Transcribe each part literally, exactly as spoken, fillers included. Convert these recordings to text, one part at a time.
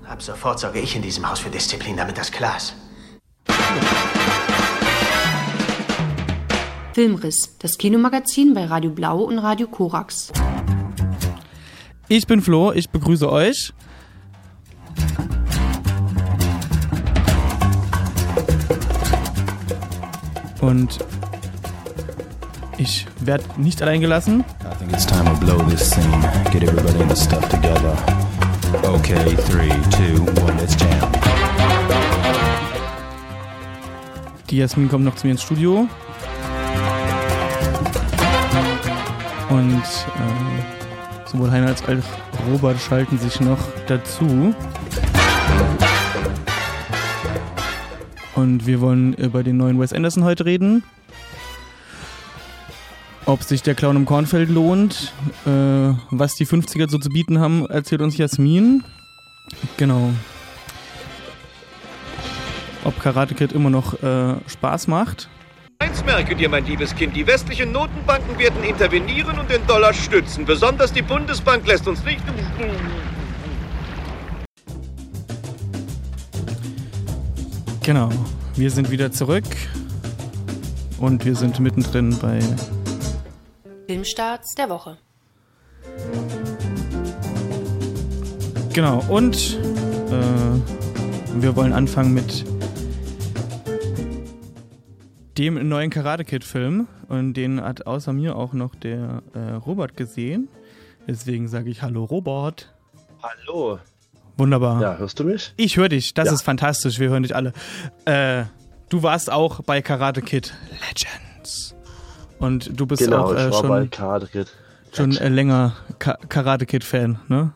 Ab sofort sorge ich in diesem Haus für Disziplin, damit das klar ist. Filmriss, das Kinomagazin bei Radio Blau und Radio Korax. Ich bin Flo, ich begrüße euch. Und ich werde nicht allein gelassen. I think it's time to blow this scene. Get everybody in the stuff together. Okay, three, two, one, let's jam. Die Jasmin kommt noch zu mir ins Studio. Und äh, sowohl Heiner als auch Robert schalten sich noch dazu. Und wir wollen über den neuen Wes Anderson heute reden. Ob sich der Clown im Kornfeld lohnt, äh, was die fünfziger so zu bieten haben, erzählt uns Jasmin. Genau. Ob Karate Kid immer noch äh, Spaß macht. Eins merke dir, mein liebes Kind, die westlichen Notenbanken werden intervenieren und den Dollar stützen. Besonders die Bundesbank lässt uns nicht... Genau, wir sind wieder zurück und wir sind mittendrin bei Filmstarts der Woche. Genau, und äh, wir wollen anfangen mit dem neuen Karate Kid Film und den hat außer mir auch noch der äh, Robert gesehen. Deswegen sage ich Hallo Robert. Hallo. Wunderbar. Ja, hörst du mich? Ich höre dich, das ja. ist fantastisch, wir hören dich alle. Äh, du warst auch bei Karate Kid Legends. Und du bist genau, auch äh, ich war schon, bei Karate Kid schon äh, länger Ka- Karate Kid Fan, ne?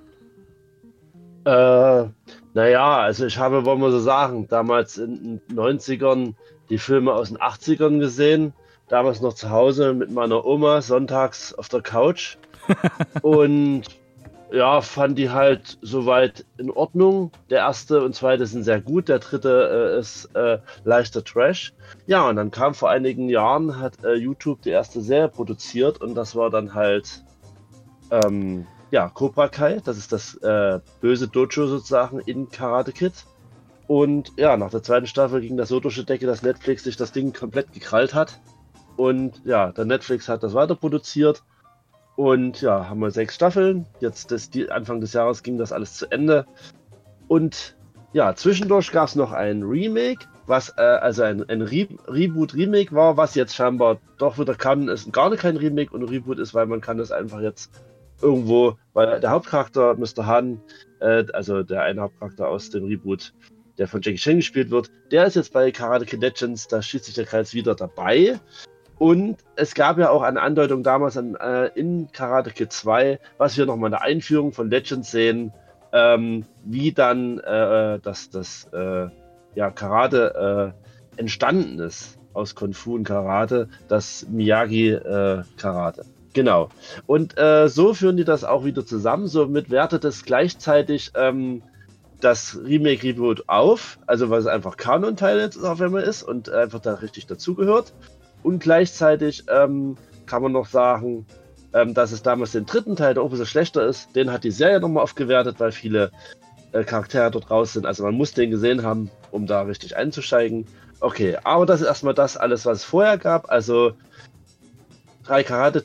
Äh, naja, also ich habe, wollen wir so sagen, damals in den neunzigern die Filme aus den achtzigern gesehen. Damals noch zu Hause mit meiner Oma, sonntags auf der Couch. Und ja, fand die halt soweit in Ordnung. Der erste und zweite sind sehr gut, der dritte äh, ist äh, leichter Trash. Ja, und dann kam vor einigen Jahren, hat äh, YouTube die erste Serie produziert und das war dann halt ähm, ja, Cobra Kai, das ist das äh, böse Dojo sozusagen in Karate Kid. Und ja, nach der zweiten Staffel ging das so durch die Decke, dass Netflix sich das Ding komplett gekrallt hat. Und ja, der Netflix hat das weiter produziert. Und ja, haben wir sechs Staffeln. Jetzt das, die, Anfang des Jahres ging das alles zu Ende. Und ja, zwischendurch gab es noch ein Remake, was äh, also ein, ein Re- Reboot-Remake war, was jetzt scheinbar doch wieder kann, ist gar nicht kein Remake und ein Reboot ist, weil man kann das einfach jetzt irgendwo, weil der Hauptcharakter, Mister Han, äh, also der eine Hauptcharakter aus dem Reboot, der von Jackie Chan gespielt wird, der ist jetzt bei Karate Kid Legends, da schießt sich der Kreis wieder dabei. Und es gab ja auch eine Andeutung damals an, äh, in Karate Kid zwei, was wir nochmal in der Einführung von Legends sehen, ähm, wie dann äh, das, das äh, ja, Karate äh, entstanden ist aus Kung Fu und Karate, das Miyagi äh, Karate. Genau. Und äh, so führen die das auch wieder zusammen. Somit wertet es gleichzeitig ähm, das Remake-Reboot auf, also was einfach Kanon-Teil jetzt auf einmal ist und einfach da richtig dazugehört. Und gleichzeitig ähm, kann man noch sagen, ähm, dass es damals den dritten Teil, der auch ein bisschen schlechter ist, den hat die Serie nochmal aufgewertet, weil viele äh, Charaktere dort raus sind. Also man muss den gesehen haben, um da richtig einzusteigen. Okay, aber das ist erstmal das alles, was es vorher gab. Also drei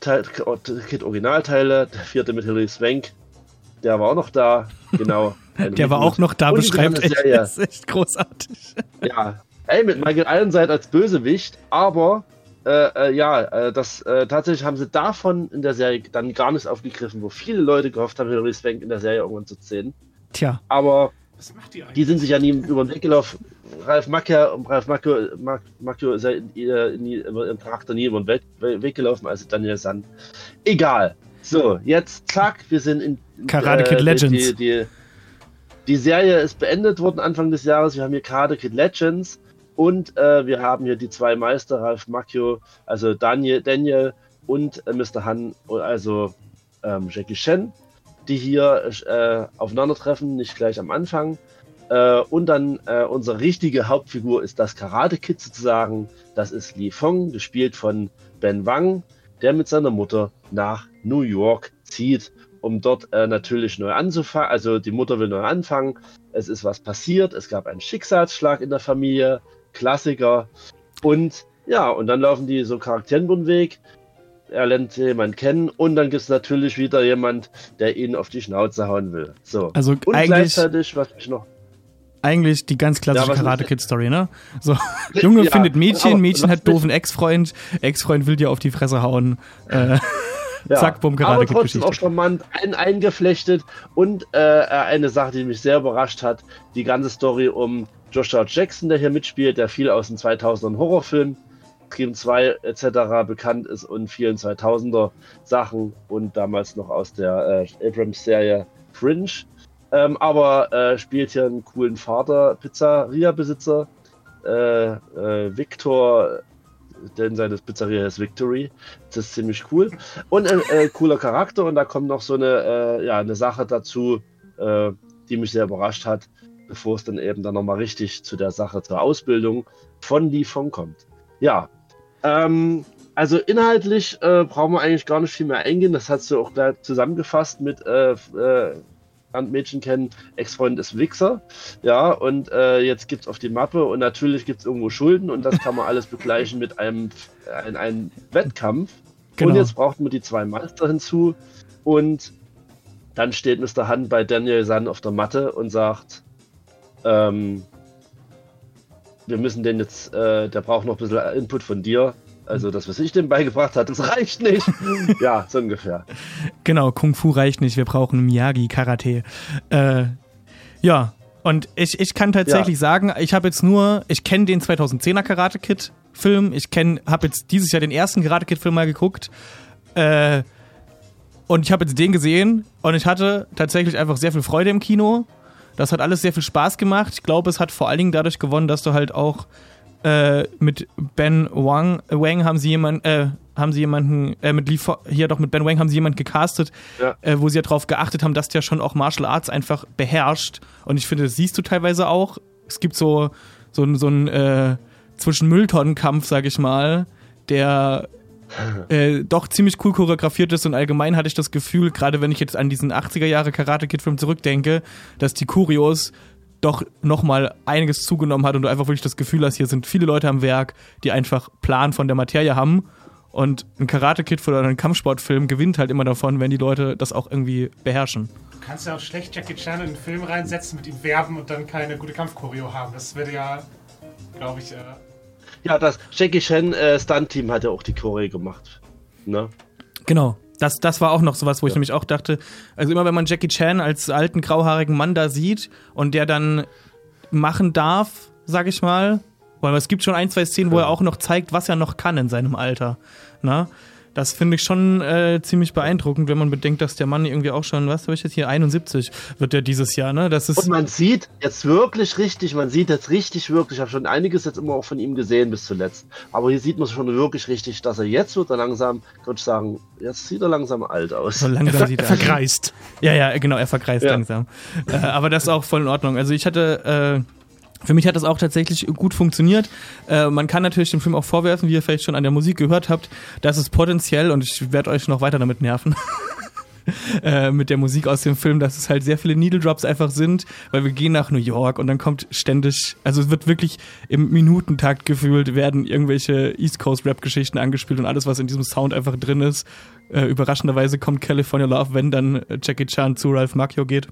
Karate-Kid-Originalteile, der vierte mit Hilary Swank, der war auch noch da, genau. Der war auch noch da, beschreibt echt, das ist echt großartig. Ja, ey, mit Michael Ironside als Bösewicht, aber Äh, äh, ja, äh, das äh, tatsächlich haben sie davon in der Serie dann gar nicht aufgegriffen, wo viele Leute gehofft haben, Hilary Swank in der Serie irgendwann zu sehen. Tja. Aber was macht die, die sind sich ja nie über den Weg gelaufen. Ralph Macchio und Ralph Macchio, Mac, Macchio ist ja in, in, in, im Charakter nie über den Weg, Weg gelaufen, also Daniel San. Egal. So, jetzt zack, wir sind in Karate Kid äh, Legends. Die, die, die Serie ist beendet worden Anfang des Jahres. Wir haben hier Karate Kid Legends. Und äh, wir haben hier die zwei Meister, Ralph Macchio, also Daniel, Daniel und äh, Mister Han, also ähm, Jackie Chan, die hier äh, aufeinandertreffen, nicht gleich am Anfang. Äh, und dann äh, unsere richtige Hauptfigur ist das Karate Kid sozusagen. Das ist Li Fong, gespielt von Ben Wang, der mit seiner Mutter nach New York zieht, um dort äh, natürlich neu anzufangen. Also die Mutter will neu anfangen. Es ist was passiert. Es gab einen Schicksalsschlag in der Familie. Klassiker. Und ja, und dann laufen die so Charakteren über den Weg. Er lernt jemanden kennen und dann gibt es natürlich wieder jemand, der ihn auf die Schnauze hauen will. So. Also und eigentlich, gleichzeitig, was ich noch... Eigentlich die ganz klassische Ja, was Karate ist- Kid Story, ne? So, Junge Ja, findet Mädchen, aber Mädchen was hat mich- doofen Ex-Freund, Ex-Freund will dir auf die Fresse hauen. Äh, Ja, zack, bumm, aber Karate Kid trotzdem auch Geschichte. charmant ein, eingeflechtet und äh, eine Sache, die mich sehr überrascht hat, die ganze Story um Joshua Jackson, der hier mitspielt, der viel aus den zweitausendern Horrorfilmen, Scream zwei et cetera bekannt ist und vielen zweitausender Sachen und damals noch aus der äh, Abrams-Serie Fringe. Ähm, aber äh, spielt hier einen coolen Vater, Pizzeria-Besitzer, äh, äh, Victor, denn seine Pizzeria ist Victory. Das ist ziemlich cool. Und ein äh, cooler Charakter und da kommt noch so eine, äh, ja, eine Sache dazu, äh, die mich sehr überrascht hat, bevor es dann eben dann nochmal richtig zu der Sache, zur Ausbildung von Lee Fong kommt. Ja, ähm, also inhaltlich äh, brauchen wir eigentlich gar nicht viel mehr eingehen. Das hast du auch gleich zusammengefasst mit äh, äh, Mädchen kennen, Ex-Freund ist Wichser. Ja, und äh, jetzt gibt's auf die Mappe und natürlich gibt's irgendwo Schulden und das kann man alles begleichen mit einem, ein, einem Wettkampf. Genau. Und jetzt braucht man die zwei Meister hinzu und dann steht Mister Han bei Daniel San auf der Matte und sagt, ähm, wir müssen den jetzt, äh, der braucht noch ein bisschen Input von dir. Also das, was ich dem beigebracht habe, das reicht nicht. Ja, so ungefähr. Genau, Kung Fu reicht nicht, wir brauchen Miyagi-Karate. Äh, ja, und ich, ich kann tatsächlich Ja. sagen, ich habe jetzt nur, ich kenne den zweitausendzehner Karate Kid-Film, ich habe jetzt dieses Jahr den ersten Karate Kid-Film mal geguckt, äh, und ich habe jetzt den gesehen und ich hatte tatsächlich einfach sehr viel Freude im Kino. Das hat alles sehr viel Spaß gemacht. Ich glaube, es hat vor allen Dingen dadurch gewonnen, dass du halt auch äh, mit Ben Wang, Wang haben sie jemanden, äh, haben sie jemanden, äh, mit Lee Fo- hier doch mit Ben Wang haben sie jemanden gecastet, Ja. äh, wo sie ja drauf geachtet haben, dass der schon auch Martial Arts einfach beherrscht. Und ich finde, das siehst du teilweise auch. Es gibt so so, ein- so ein äh, zwischen Mülltonnenkampf, sag ich mal, der äh, doch ziemlich cool choreografiert ist und allgemein hatte ich das Gefühl, gerade wenn ich jetzt an diesen achtziger Jahre Karate Kid Film zurückdenke, dass die Choreos doch nochmal einiges zugenommen hat und du einfach wirklich das Gefühl hast, hier sind viele Leute am Werk, die einfach Plan von der Materie haben und ein Karate Kid oder ein Kampfsportfilm gewinnt halt immer davon, wenn die Leute das auch irgendwie beherrschen. Du kannst ja auch schlecht Jackie Chan in einen Film reinsetzen, mit ihm werben und dann keine gute Kampfchoreo haben. Das würde ja, glaube ich, äh, Ja, das Jackie Chan äh, Stunt-Team hat ja auch die Choreo gemacht. Ne? Genau. Das, das war auch noch sowas, wo ich Ja. nämlich auch dachte, also immer wenn man Jackie Chan als alten, grauhaarigen Mann da sieht und der dann machen darf, sag ich mal, weil es gibt schon ein, zwei Szenen, wo er auch noch zeigt, was er noch kann in seinem Alter. Na? Das finde ich schon äh, ziemlich beeindruckend, wenn man bedenkt, dass der Mann irgendwie auch schon, was habe ich jetzt hier, einundsiebzig wird der dieses Jahr, ne? Das ist Und man sieht jetzt wirklich richtig, man sieht jetzt richtig wirklich, ich habe schon einiges jetzt immer auch von ihm gesehen bis zuletzt, aber hier sieht man schon wirklich richtig, dass er jetzt wird er langsam, würde ich sagen, jetzt sieht er langsam alt aus. so langsam sieht er vergreist. Ja, ja, genau, er vergreist Ja. langsam. Äh, aber das ist auch voll in Ordnung. Also ich hatte, äh, für mich hat das auch tatsächlich gut funktioniert. Äh, man kann natürlich dem Film auch vorwerfen, wie ihr vielleicht schon an der Musik gehört habt, dass es potenziell, und ich werde euch noch weiter damit nerven, äh, mit der Musik aus dem Film, dass es halt sehr viele Needle Drops einfach sind, weil wir gehen nach New York und dann kommt ständig, also es wird wirklich im Minutentakt gefühlt, werden irgendwelche East Coast Rap Geschichten angespielt und alles, was in diesem Sound einfach drin ist. Äh, überraschenderweise kommt California Love, wenn dann Jackie Chan zu Ralph Macchio geht.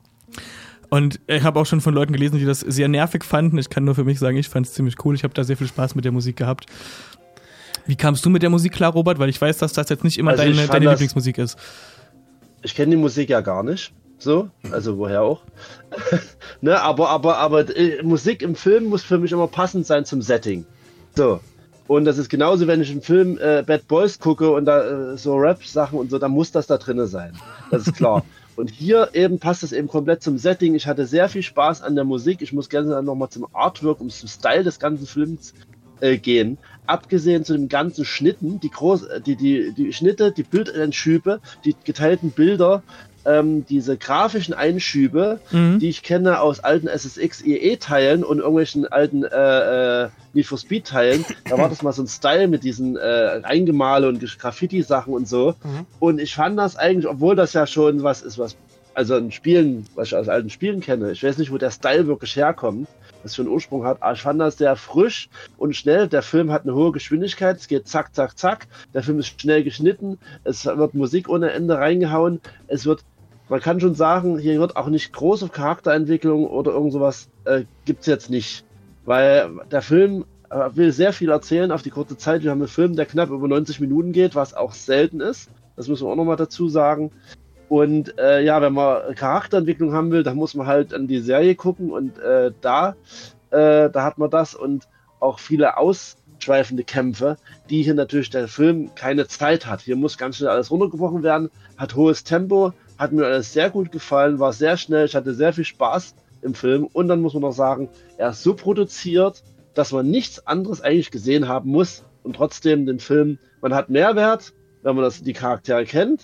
Und ich habe auch schon von Leuten gelesen, die das sehr nervig fanden. Ich kann nur für mich sagen, ich fand es ziemlich cool. Ich habe da sehr viel Spaß mit der Musik gehabt. Wie kamst du mit der Musik klar, Robert? Weil ich weiß, dass das jetzt nicht immer Also ich deine, fand deine das- Lieblingsmusik ist. Ich kenne die Musik ja gar nicht, so, also woher auch. Ne, aber, aber, aber äh, Musik im Film muss für mich immer passend sein zum Setting. So. Und das ist genauso, wenn ich einen Film äh, Bad Boys gucke und da äh, so Rap-Sachen und so, dann muss das da drinne sein. Das ist klar. Und hier eben passt es eben komplett zum Setting. Ich hatte sehr viel Spaß an der Musik. Ich muss gerne nochmal zum Artwork und zum Style des ganzen Films äh, gehen. Abgesehen zu den ganzen Schnitten, die, groß, die, die, die Schnitte, die Bildeinschübe, die geteilten Bilder, ähm, diese grafischen Einschübe, mhm. die ich kenne aus alten S S X I E-Teilen und irgendwelchen alten äh, äh, Need for Speed-Teilen. Da war das mal so ein Style mit diesen äh, Eingemale und Graffiti-Sachen und so. Mhm. Und ich fand das eigentlich, obwohl das ja schon was ist, was also ein Spielen, was ich aus alten Spielen kenne, ich weiß nicht, wo der Style wirklich herkommt, was für einen Ursprung hat, aber ich fand das sehr frisch und schnell. Der Film hat eine hohe Geschwindigkeit, es geht zack, zack, zack. Der Film ist schnell geschnitten, es wird Musik ohne Ende reingehauen, es wird, man kann schon sagen, hier wird auch nicht große Charakterentwicklung oder irgend sowas, äh, gibt's jetzt nicht. Weil der Film äh, will sehr viel erzählen auf die kurze Zeit. Wir haben einen Film, der knapp über neunzig Minuten geht, was auch selten ist. Das müssen wir auch nochmal dazu sagen. Und äh, ja, wenn man Charakterentwicklung haben will, dann muss man halt an die Serie gucken und äh, da, äh, da hat man das und auch viele ausschweifende Kämpfe, die hier natürlich der Film keine Zeit hat. Hier muss ganz schnell alles runtergebrochen werden, hat hohes Tempo, hat mir alles sehr gut gefallen, war sehr schnell, ich hatte sehr viel Spaß im Film und dann muss man noch sagen, er ist so produziert, dass man nichts anderes eigentlich gesehen haben muss und trotzdem den Film, man hat Mehrwert, wenn man das, die Charaktere kennt.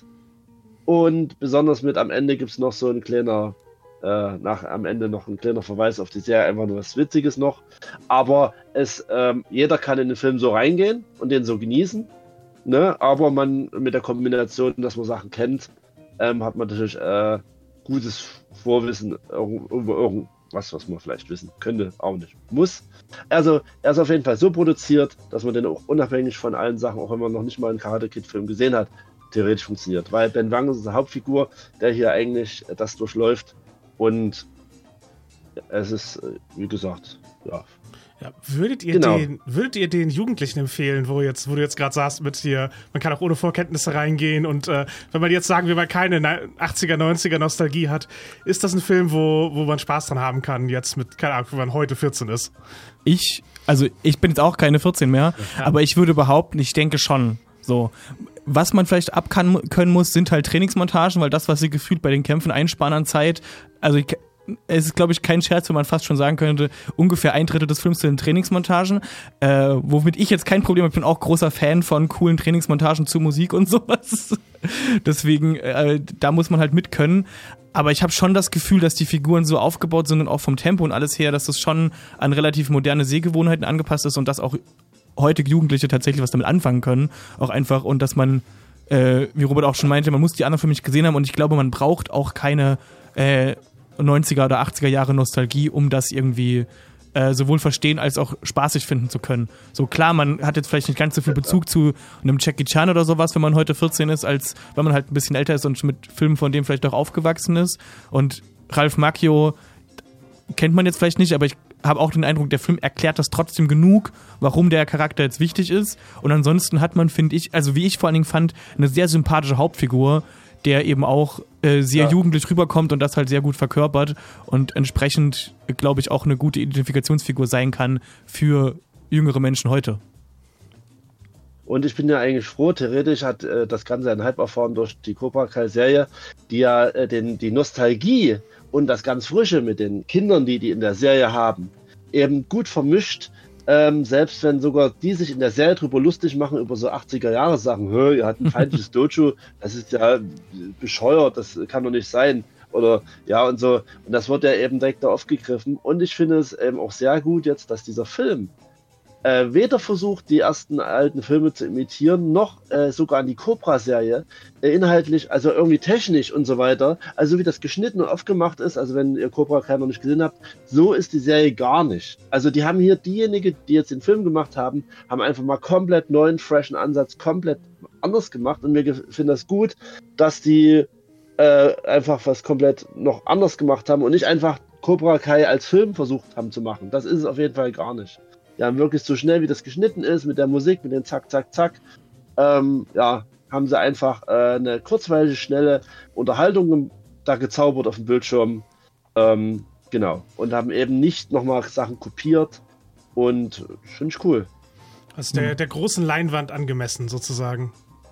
Und besonders mit am Ende gibt es noch so ein kleiner, äh, nach am Ende noch ein kleiner Verweis auf die Serie, einfach nur was Witziges noch. Aber es, ähm, jeder kann in den Film so reingehen und den so genießen. Ne? Aber man mit der Kombination, dass man Sachen kennt, ähm, hat man natürlich äh, gutes Vorwissen über irgendwas, was man vielleicht wissen könnte, auch nicht muss. Also er ist auf jeden Fall so produziert, dass man den auch unabhängig von allen Sachen, auch wenn man noch nicht mal einen Karate-Kid-Film gesehen hat, theoretisch funktioniert, weil Ben Wang ist eine Hauptfigur, der hier eigentlich das durchläuft und es ist, wie gesagt, ja. Ja, würdet ihr genau. den, würdet ihr den Jugendlichen empfehlen, wo jetzt, wo du jetzt gerade sagst, mit hier, man kann auch ohne Vorkenntnisse reingehen und äh, wenn man jetzt sagen wir mal keine achtziger, neunziger Nostalgie hat, ist das ein Film, wo, wo man Spaß dran haben kann, jetzt mit, keine Ahnung, wenn man heute vierzehn ist? Ich, also ich bin jetzt auch keine vierzehn mehr, ja. aber ich würde behaupten, ich denke schon, so. Was man vielleicht abkönnen können muss, sind halt Trainingsmontagen, weil das, was sie gefühlt bei den Kämpfen einsparen an Zeit, also ich, es ist, glaube ich, kein Scherz, wenn man fast schon sagen könnte, ungefähr ein Drittel des Films sind Trainingsmontagen, äh, womit ich jetzt kein Problem habe. Ich bin auch großer Fan von coolen Trainingsmontagen zu Musik und sowas. Deswegen, äh, da muss man halt mit können. Aber ich habe schon das Gefühl, dass die Figuren so aufgebaut sind und auch vom Tempo und alles her, dass das schon an relativ moderne Sehgewohnheiten angepasst ist und dass auch heutige Jugendliche tatsächlich was damit anfangen können. Auch einfach, und dass man, äh, wie Robert auch schon meinte, man muss die anderen Filme nicht gesehen haben und ich glaube, man braucht auch keine äh, neunziger oder achtziger Jahre Nostalgie, um das irgendwie äh, sowohl verstehen als auch spaßig finden zu können. So klar, man hat jetzt vielleicht nicht ganz so viel Bezug zu einem Jackie Chan oder sowas, wenn man heute vierzehn ist, als wenn man halt ein bisschen älter ist und mit Filmen von dem vielleicht auch aufgewachsen ist. Und Ralph Macchio kennt man jetzt vielleicht nicht, aber ich habe auch den Eindruck, der Film erklärt das trotzdem genug, warum der Charakter jetzt wichtig ist. Und ansonsten hat man, finde ich, also wie ich vor allen Dingen fand, eine sehr sympathische Hauptfigur, der eben auch äh, sehr ja. jugendlich rüberkommt und das halt sehr gut verkörpert und entsprechend, glaube ich, auch eine gute Identifikationsfigur sein kann für jüngere Menschen heute. Und ich bin ja eigentlich froh, theoretisch hat äh, das Ganze einen Hype erfahren durch die Cobra Kai-Serie, die ja äh, den, die Nostalgie und das ganz Frische mit den Kindern, die die in der Serie haben, eben gut vermischt. Ähm, selbst wenn sogar die sich in der Serie drüber lustig machen, über so achtziger-Jahre-Sachen, hör, ihr habt ein feindliches Dojo, das ist ja bescheuert, das kann doch nicht sein. Oder ja und so. Und das wird ja eben direkt da aufgegriffen. Und ich finde es eben auch sehr gut jetzt, dass dieser Film äh, weder versucht, die ersten alten Filme zu imitieren, noch äh, sogar an die Cobra-Serie äh, inhaltlich, also irgendwie technisch und so weiter, also wie das geschnitten und aufgemacht ist, also wenn ihr Cobra Kai noch nicht gesehen habt, so ist die Serie gar nicht. Also die haben hier, diejenigen, die jetzt den Film gemacht haben, haben einfach mal komplett neuen, freshen Ansatz, komplett anders gemacht und mir finde das gut, dass die äh, einfach was komplett noch anders gemacht haben und nicht einfach Cobra Kai als Film versucht haben zu machen. Das ist es auf jeden Fall gar nicht. Ja, wirklich so schnell, wie das geschnitten ist, mit der Musik, mit den Zack, Zack, Zack, ähm, ja, haben sie einfach äh, eine kurzweilige, schnelle Unterhaltung ge- da gezaubert auf dem Bildschirm, ähm, genau, und haben eben nicht nochmal Sachen kopiert und finde ich cool. Also der, der großen Leinwand angemessen, sozusagen.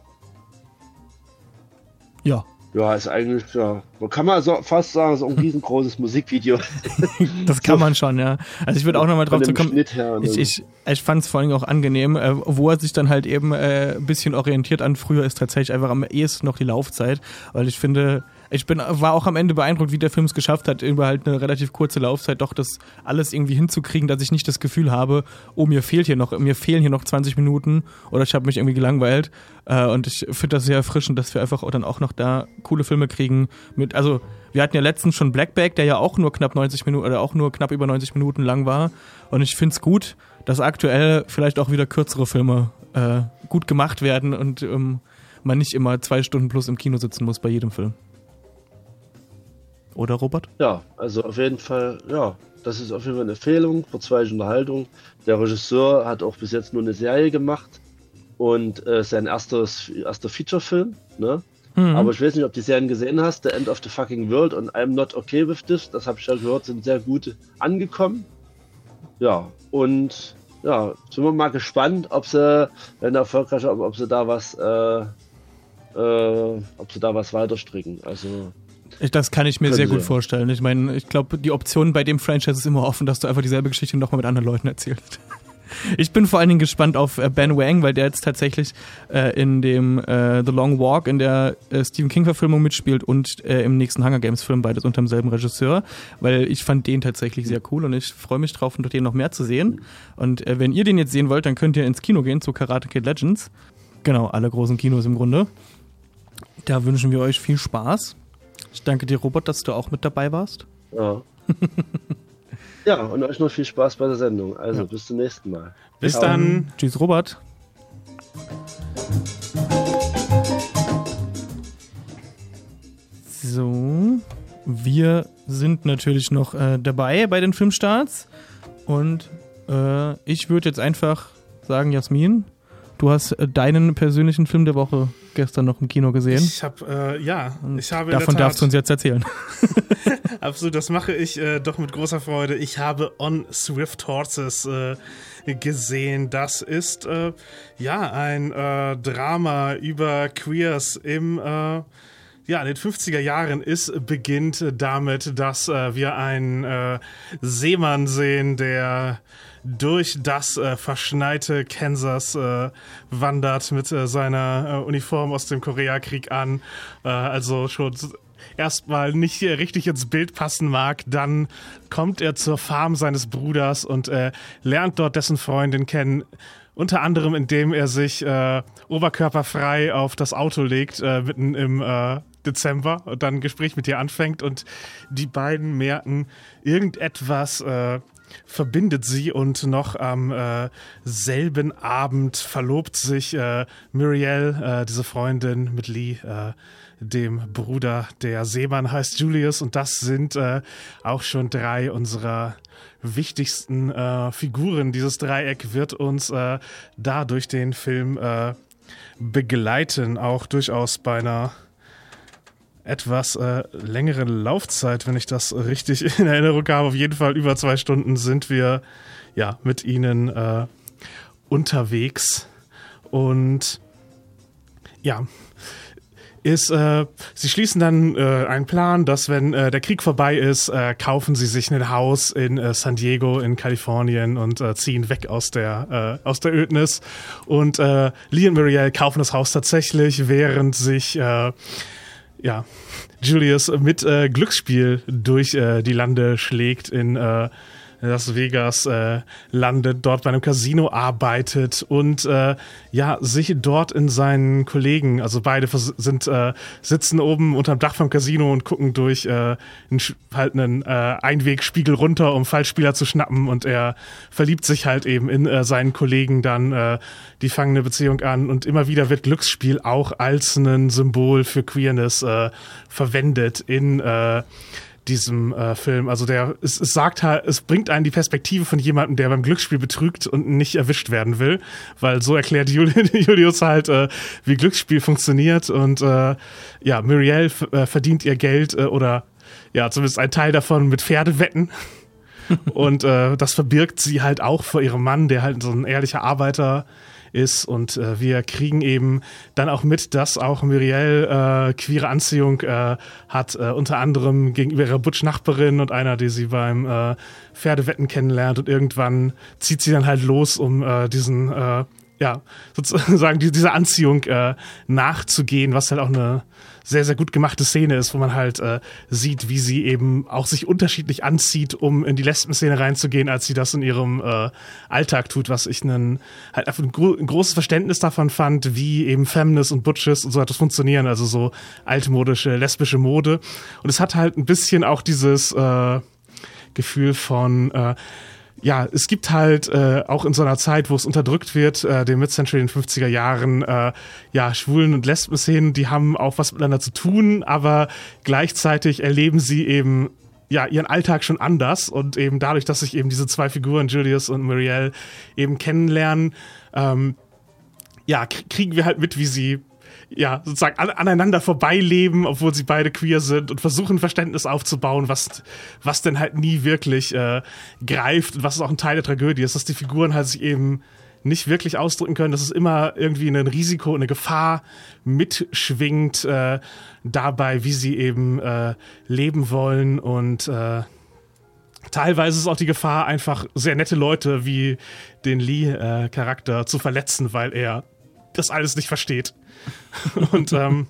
Ja. Ja, ist eigentlich, ja, man kann mal so fast sagen, so ein riesengroßes Musikvideo. Das kann man schon, ja. Also ich würde auch nochmal drauf zurückkommen. Ich, ich, ich fand es vor allem auch angenehm, äh, wo er sich dann halt eben äh, ein bisschen orientiert an früher, ist tatsächlich einfach am ehesten noch die Laufzeit, weil ich finde, ich bin, war auch am Ende beeindruckt, wie der Film es geschafft hat, über halt eine relativ kurze Laufzeit doch das alles irgendwie hinzukriegen, dass ich nicht das Gefühl habe, oh, mir fehlt hier noch, mir fehlen hier noch zwanzig Minuten oder ich habe mich irgendwie gelangweilt. Äh, und ich finde das sehr erfrischend, dass wir einfach auch dann auch noch da coole Filme kriegen. Mit, also wir hatten ja letztens schon Black Bag, der ja auch nur knapp neunzig Minuten oder auch nur knapp über neunzig Minuten lang war. Und ich finde es gut, dass aktuell vielleicht auch wieder kürzere Filme äh, gut gemacht werden und ähm, man nicht immer zwei Stunden plus im Kino sitzen muss bei jedem Film. Oder, Robert? Ja, also auf jeden Fall, ja, das ist auf jeden Fall eine Empfehlung, kurzweilige Unterhaltung. Der Regisseur hat auch bis jetzt nur eine Serie gemacht und äh, sein erstes, erster Feature-Film, ne? Mhm. Aber ich weiß nicht, ob du die Serien gesehen hast, The End of the Fucking World und I'm Not Okay With This, das habe ich ja gehört, sind sehr gut angekommen. Ja, und ja, sind wir mal gespannt, ob sie, wenn erfolgreich, ob, ob sie da was, äh, äh, ob sie da was weiterstricken. Also Ich, das kann ich mir Können sehr Sie. gut vorstellen. Ich meine, ich glaube, die Option bei dem Franchise ist immer offen, dass du einfach dieselbe Geschichte nochmal mit anderen Leuten erzählst. Ich bin vor allen Dingen gespannt auf äh, Ben Wang, weil der jetzt tatsächlich äh, in dem äh, The Long Walk in der äh, Stephen King-Verfilmung mitspielt und äh, im nächsten Hunger Games-Film, beides unter demselben Regisseur, weil ich fand den tatsächlich sehr cool und ich freue mich drauf, den noch mehr zu sehen. Und äh, wenn ihr den jetzt sehen wollt, dann könnt ihr ins Kino gehen zu Karate Kid Legends. Genau, alle großen Kinos im Grunde. Da wünschen wir euch viel Spaß. Ich danke dir, Robert, dass du auch mit dabei warst. ja. Ja, und euch noch viel Spaß bei der Sendung. Also Ja. bis zum nächsten Mal. Bis Ciao. dann. Tschüss, Robert. So, wir sind natürlich noch äh, dabei bei den Filmstarts und äh, ich würde jetzt einfach sagen, Jasmin, du hast äh, deinen persönlichen Film der Woche gestern noch im Kino gesehen. Ich habe, äh, ja, ich habe in Davon der Tat, darfst du uns jetzt erzählen. absolut, das mache ich äh, doch mit großer Freude. Ich habe On Swift Horses äh, gesehen. Das ist, äh, ja, ein äh, Drama über Queers im, äh, ja, in den fünfziger Jahren. Es beginnt damit, dass äh, wir einen äh, Seemann sehen, der durch das äh, verschneite Kansas äh, wandert mit äh, seiner äh, Uniform aus dem Koreakrieg an. Äh, also schon erstmal nicht äh, richtig ins Bild passen mag. Dann kommt er zur Farm seines Bruders und äh, lernt dort dessen Freundin kennen. Unter anderem, indem er sich äh, oberkörperfrei auf das Auto legt, äh, mitten im äh, Dezember und dann ein Gespräch mit ihr anfängt und die beiden merken, irgendetwas äh, verbindet sie und noch am äh, selben Abend verlobt sich äh, Muriel, äh, diese Freundin mit Lee, äh, dem Bruder. Der Seemann heißt Julius und das sind äh, auch schon drei unserer wichtigsten äh, Figuren. Dieses Dreieck wird uns äh, da durch den Film äh, begleiten, auch durchaus bei einer etwas äh, längere Laufzeit, wenn ich das richtig in Erinnerung habe. Auf jeden Fall über zwei Stunden sind wir ja mit ihnen äh, unterwegs und ja, ist, äh, sie schließen dann äh, einen Plan, dass wenn äh, der Krieg vorbei ist, äh, kaufen sie sich ein Haus in äh, San Diego in Kalifornien und äh, ziehen weg aus der äh, aus der Ödnis und äh, Lee und Muriel kaufen das Haus tatsächlich, während sich äh, ja, Julius mit äh, Glücksspiel durch äh, die Lande schlägt in äh, Las Vegas, äh, landet, dort bei einem Casino arbeitet und äh, ja, sich dort in seinen Kollegen, also beide vers- sind äh, sitzen oben unterm Dach vom Casino und gucken durch äh, einen, halt einen äh, Einwegspiegel runter, um Fallspieler zu schnappen und er verliebt sich halt eben in äh, seinen Kollegen dann, äh, die fangen eine Beziehung an und immer wieder wird Glücksspiel auch als ein Symbol für Queerness äh, verwendet in äh, diesem äh, Film. Also der, es, es sagt halt, es bringt einen die Perspektive von jemandem, der beim Glücksspiel betrügt und nicht erwischt werden will, weil so erklärt Julius halt, äh, wie Glücksspiel funktioniert und äh, ja, Muriel f- äh, verdient ihr Geld äh, oder ja, zumindest ein Teil davon mit Pferdewetten und äh, das verbirgt sie halt auch vor ihrem Mann, der halt so ein ehrlicher Arbeiter ist und äh, wir kriegen eben dann auch mit, dass auch Muriel äh, queere Anziehung äh, hat, äh, unter anderem gegenüber ihrer Butch-Nachbarin und einer, die sie beim äh, Pferdewetten kennenlernt und irgendwann zieht sie dann halt los, um äh, diesen, äh, ja, sozusagen die, dieser Anziehung äh, nachzugehen, was halt auch eine sehr, sehr gut gemachte Szene ist, wo man halt äh, sieht, wie sie eben auch sich unterschiedlich anzieht, um in die Lesben-Szene reinzugehen, als sie das in ihrem äh, Alltag tut, was ich einen, halt einfach ein, gro- ein großes Verständnis davon fand, wie eben Feminist und Butches und so etwas funktionieren, also so altmodische, lesbische Mode. Und es hat halt ein bisschen auch dieses äh, Gefühl von äh, ja, es gibt halt äh, auch in so einer Zeit, wo es unterdrückt wird, äh, den Mid-Century in den fünfziger Jahren, äh, ja, Schwulen- und Lesben-Szenen, die haben auch was miteinander zu tun, aber gleichzeitig erleben sie eben ja ihren Alltag schon anders und eben dadurch, dass sich eben diese zwei Figuren, Julius und Muriel, eben kennenlernen, ähm, ja, k- kriegen wir halt mit, wie sie ja, sozusagen an, aneinander vorbeileben, obwohl sie beide queer sind und versuchen, Verständnis aufzubauen, was, was denn halt nie wirklich äh, greift und was auch ein Teil der Tragödie ist, dass die Figuren halt sich eben nicht wirklich ausdrücken können, dass es immer irgendwie ein Risiko, eine Gefahr mitschwingt äh, dabei, wie sie eben äh, leben wollen und äh, teilweise ist auch die Gefahr, einfach sehr nette Leute wie den Lee-Charakter äh, zu verletzen, weil er das alles nicht versteht. Und ähm,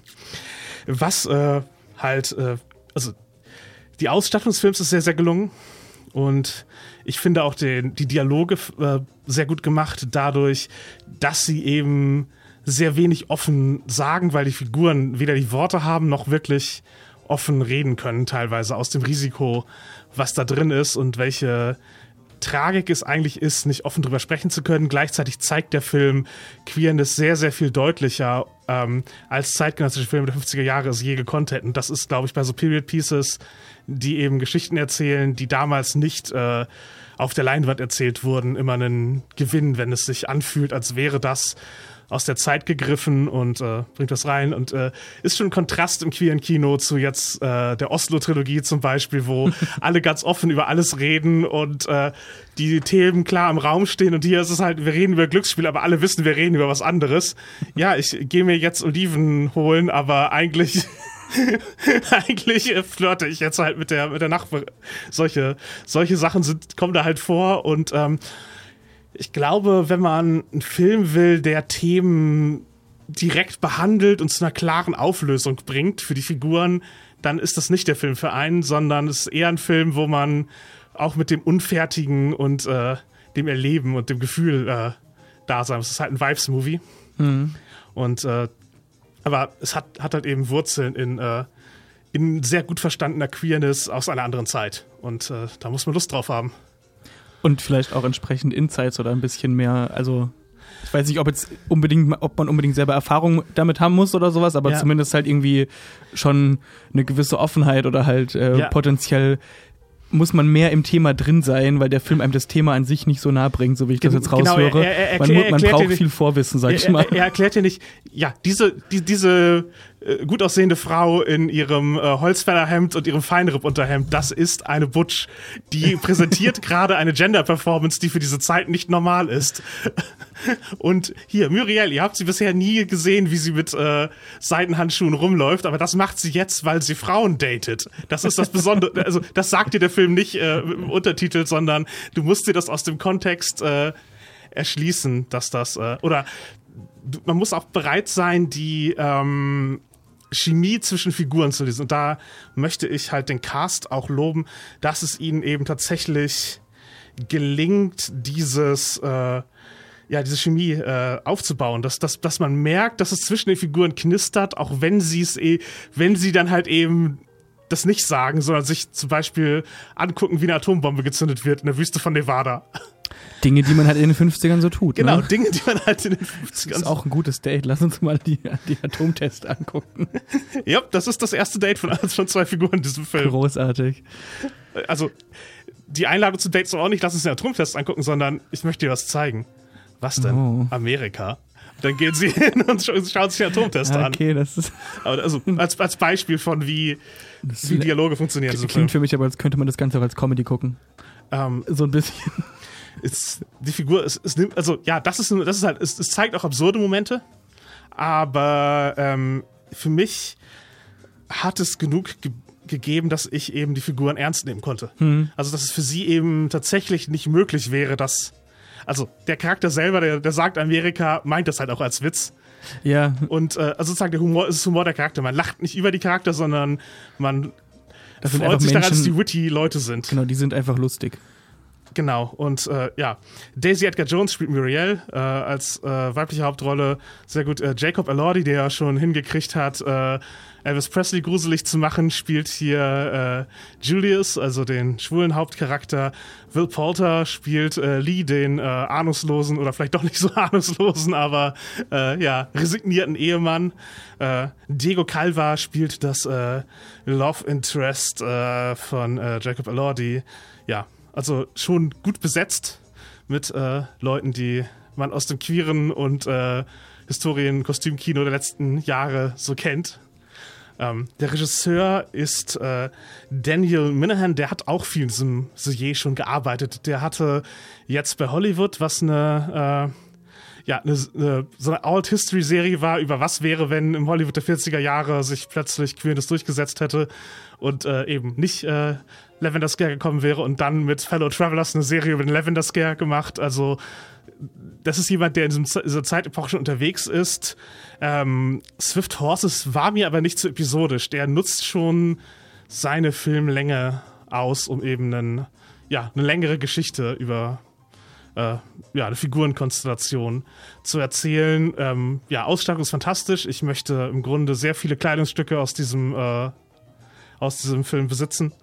was äh, halt, äh, also die Ausstattung des Films ist sehr, sehr gelungen und ich finde auch den, die Dialoge äh, sehr gut gemacht, dadurch, dass sie eben sehr wenig offen sagen, weil die Figuren weder die Worte haben, noch wirklich offen reden können, teilweise aus dem Risiko, was da drin ist und welche Tragik es eigentlich ist, nicht offen drüber sprechen zu können. Gleichzeitig zeigt der Film Queerness sehr, sehr viel deutlicher, ähm, als zeitgenössische Filme der fünfziger Jahre es je gekonnt hätten. Das ist, glaube ich, bei so Period Pieces, die eben Geschichten erzählen, die damals nicht äh, auf der Leinwand erzählt wurden, immer ein Gewinn, wenn es sich anfühlt, als wäre das aus der Zeit gegriffen und äh, bringt das rein und äh, ist schon ein Kontrast im queeren Kino zu jetzt äh, der Oslo-Trilogie zum Beispiel, wo alle ganz offen über alles reden und äh, die Themen klar im Raum stehen und hier ist es halt, wir reden über Glücksspiel, aber alle wissen, wir reden über was anderes. Ja, ich gehe mir jetzt Oliven holen, aber eigentlich eigentlich flirte ich jetzt halt mit der mit der Nachbarin. Solche solche Sachen sind kommen da halt vor und ähm, ich glaube, wenn man einen Film will, der Themen direkt behandelt und zu einer klaren Auflösung bringt für die Figuren, dann ist das nicht der Film für einen, sondern es ist eher ein Film, wo man auch mit dem Unfertigen und äh, dem Erleben und dem Gefühl äh, da sein muss. Es ist halt ein Vibes-Movie. Mhm. Und äh, aber es hat, hat halt eben Wurzeln in, äh, in sehr gut verstandener Queerness aus einer anderen Zeit. Und äh, da muss man Lust drauf haben. Und vielleicht auch entsprechend Insights oder ein bisschen mehr, also ich weiß nicht, ob jetzt unbedingt, ob man unbedingt selber Erfahrung damit haben muss oder sowas, aber ja. Zumindest halt irgendwie schon eine gewisse Offenheit oder halt äh, ja. potenziell muss man mehr im Thema drin sein, weil der Film einem das Thema an sich nicht so nahe bringt, so wie ich das jetzt genau, raushöre. Er, er, er, man er, man braucht viel Vorwissen, sag er, ich mal. Er, er erklärt dir nicht, ja, diese, die, diese äh, gut aussehende Frau in ihrem äh, Holzfällerhemd und ihrem Feinripp-Unterhemd, das ist eine Butch. Die präsentiert gerade eine Gender-Performance, die für diese Zeit nicht normal ist. Und hier, Muriel, ihr habt sie bisher nie gesehen, wie sie mit äh, Seidenhandschuhen rumläuft, aber das macht sie jetzt, weil sie Frauen datet. Das ist das Besondere, also das sagt dir der Film nicht äh, mit dem Untertitel, sondern du musst dir das aus dem Kontext äh, erschließen, dass das, äh, oder man muss auch bereit sein, die ähm, Chemie zwischen Figuren zu lesen. Und da möchte ich halt den Cast auch loben, dass es ihnen eben tatsächlich gelingt, dieses äh, ja, diese Chemie äh, aufzubauen, dass, dass, dass man merkt, dass es zwischen den Figuren knistert, auch wenn sie es eh, wenn sie dann halt eben das nicht sagen, sondern sich zum Beispiel angucken, wie eine Atombombe gezündet wird in der Wüste von Nevada. Dinge, die man halt in den fünfzigern so tut. Genau, ne? Dinge, die man halt in den fünfzigern Das ist auch ein gutes Date. Lass uns mal die, die Atomtests angucken. Ja, das ist das erste Date von, von zwei Figuren in diesem Film. Großartig. Also, die Einladung zum Date soll auch nicht, lass uns den Atomtest angucken, sondern ich möchte dir was zeigen. Was denn? Oh. Amerika. Dann gehen sie hin und scha- schauen sich den Atomtest an. Okay, das ist. Aber also als, als Beispiel von wie, Das wie Dialoge funktionieren. Klingt Film. für mich aber, als könnte man das Ganze auch als Comedy gucken. Ähm, so ein bisschen. ist, die Figur, es, es nimmt, also ja, das ist, das ist halt, es, es zeigt auch absurde Momente, aber ähm, für mich hat es genug ge- gegeben, dass ich eben die Figuren ernst nehmen konnte. Hm. Also dass es für sie eben tatsächlich nicht möglich wäre, dass, also der Charakter selber, der, der sagt Amerika, meint das halt auch als Witz, Ja. Und äh, also sozusagen der Humor ist Humor der Charakter. Man lacht nicht über die Charakter, sondern man Das sind freut einfach sich daran, dass Menschen- die witty Leute sind. Genau, die sind einfach lustig. Genau, und äh, ja, Daisy Edgar-Jones spielt Muriel äh, als äh, weibliche Hauptrolle. Sehr gut. Äh, Jacob Elordi, der ja schon hingekriegt hat, äh, Elvis Presley gruselig zu machen, spielt hier äh, Julius, also den schwulen Hauptcharakter. Will Poulter spielt äh, Lee, den äh, ahnungslosen oder vielleicht doch nicht so ahnungslosen, aber äh, ja, resignierten Ehemann. Äh, Diego Calva spielt das äh, Love Interest äh, von äh, Jacob Elordi. Ja, also schon gut besetzt mit äh, Leuten, die man aus dem queeren und äh, Historien-Kostümkino der letzten Jahre so kennt. Ähm, der Regisseur ist äh, Daniel Minahan, der hat auch viel in diesem Sujet schon gearbeitet. Der hatte jetzt bei Hollywood, was eine, äh, ja, eine, eine, so eine Alt-History-Serie war, über was wäre, wenn im Hollywood der vierziger Jahre sich plötzlich Queerness durchgesetzt hätte und äh, eben nicht äh, Lavender Scare gekommen wäre, und dann mit Fellow Travelers eine Serie über den Lavender Scare gemacht. Also das ist jemand, der in diesem, dieser Zeitepoche schon unterwegs ist. Ähm, Swift Horses war mir aber nicht so episodisch. Der nutzt schon seine Filmlänge aus, um eben einen, ja, eine längere Geschichte über äh, ja, eine Figurenkonstellation zu erzählen. Ähm, ja, Ausstattung ist fantastisch. Ich möchte im Grunde sehr viele Kleidungsstücke aus diesem, äh, aus diesem Film besitzen.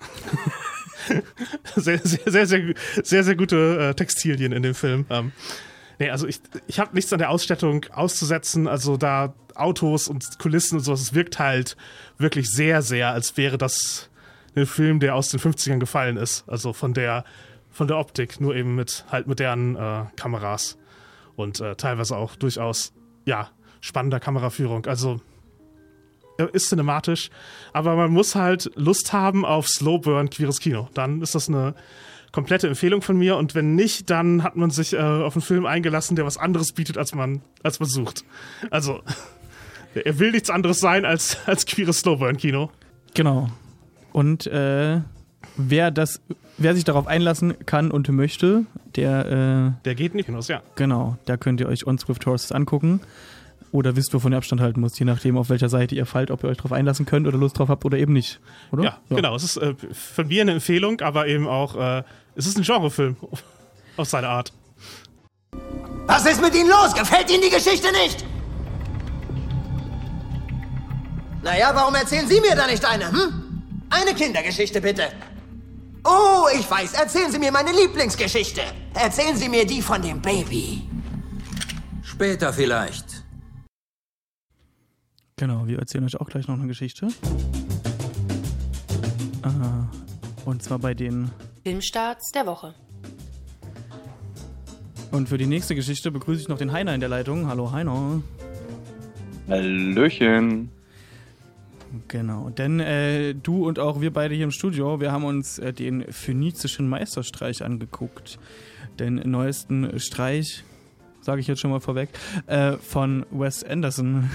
sehr, sehr, sehr, sehr, sehr, sehr gute äh, Textilien in dem Film. Ähm, nee, also ich, ich habe nichts an der Ausstattung auszusetzen. Also da Autos und Kulissen und sowas, es wirkt halt wirklich sehr, sehr, als wäre das ein Film, der aus den fünfzigern gefallen ist. Also von der, von der Optik, nur eben mit halt modernen äh, Kameras und äh, teilweise auch durchaus, ja, spannender Kameraführung. Also ist cinematisch, aber man muss halt Lust haben auf Slowburn queeres Kino. Dann ist das eine komplette Empfehlung von mir, und wenn nicht, dann hat man sich äh, auf einen Film eingelassen, der was anderes bietet, als man, als man sucht. Also, er will nichts anderes sein als, als queeres Slowburn-Kino. Genau. Und äh, wer das, wer sich darauf einlassen kann und möchte, der äh, Der geht nicht hinaus, ja. genau, da könnt ihr euch On Swift Horses angucken. Oder wisst, wovon ihr Abstand halten müsst, je nachdem, auf welcher Seite ihr fallt, ob ihr euch darauf einlassen könnt oder Lust drauf habt oder eben nicht. Oder? Ja, ja. Genau. Es ist äh, von mir eine Empfehlung, aber eben auch, äh, es ist ein Genrefilm auf seine Art. Was ist mit Ihnen los? Gefällt Ihnen die Geschichte nicht? Naja, warum erzählen Sie mir da nicht eine, hm? Eine Kindergeschichte, bitte. Oh, ich weiß. Erzählen Sie mir meine Lieblingsgeschichte. Erzählen Sie mir die von dem Baby. Später vielleicht. Genau, wir erzählen euch auch gleich noch eine Geschichte. Aha. Und zwar bei den Filmstarts der Woche. Und für die nächste Geschichte begrüße ich noch den Heiner in der Leitung. Hallo Heiner. Hallöchen. Genau, denn äh, du und auch wir beide hier im Studio, wir haben uns äh, den phönizischen Meisterstreich angeguckt. Den neuesten Streich, sage ich jetzt schon mal vorweg, äh, von Wes Anderson.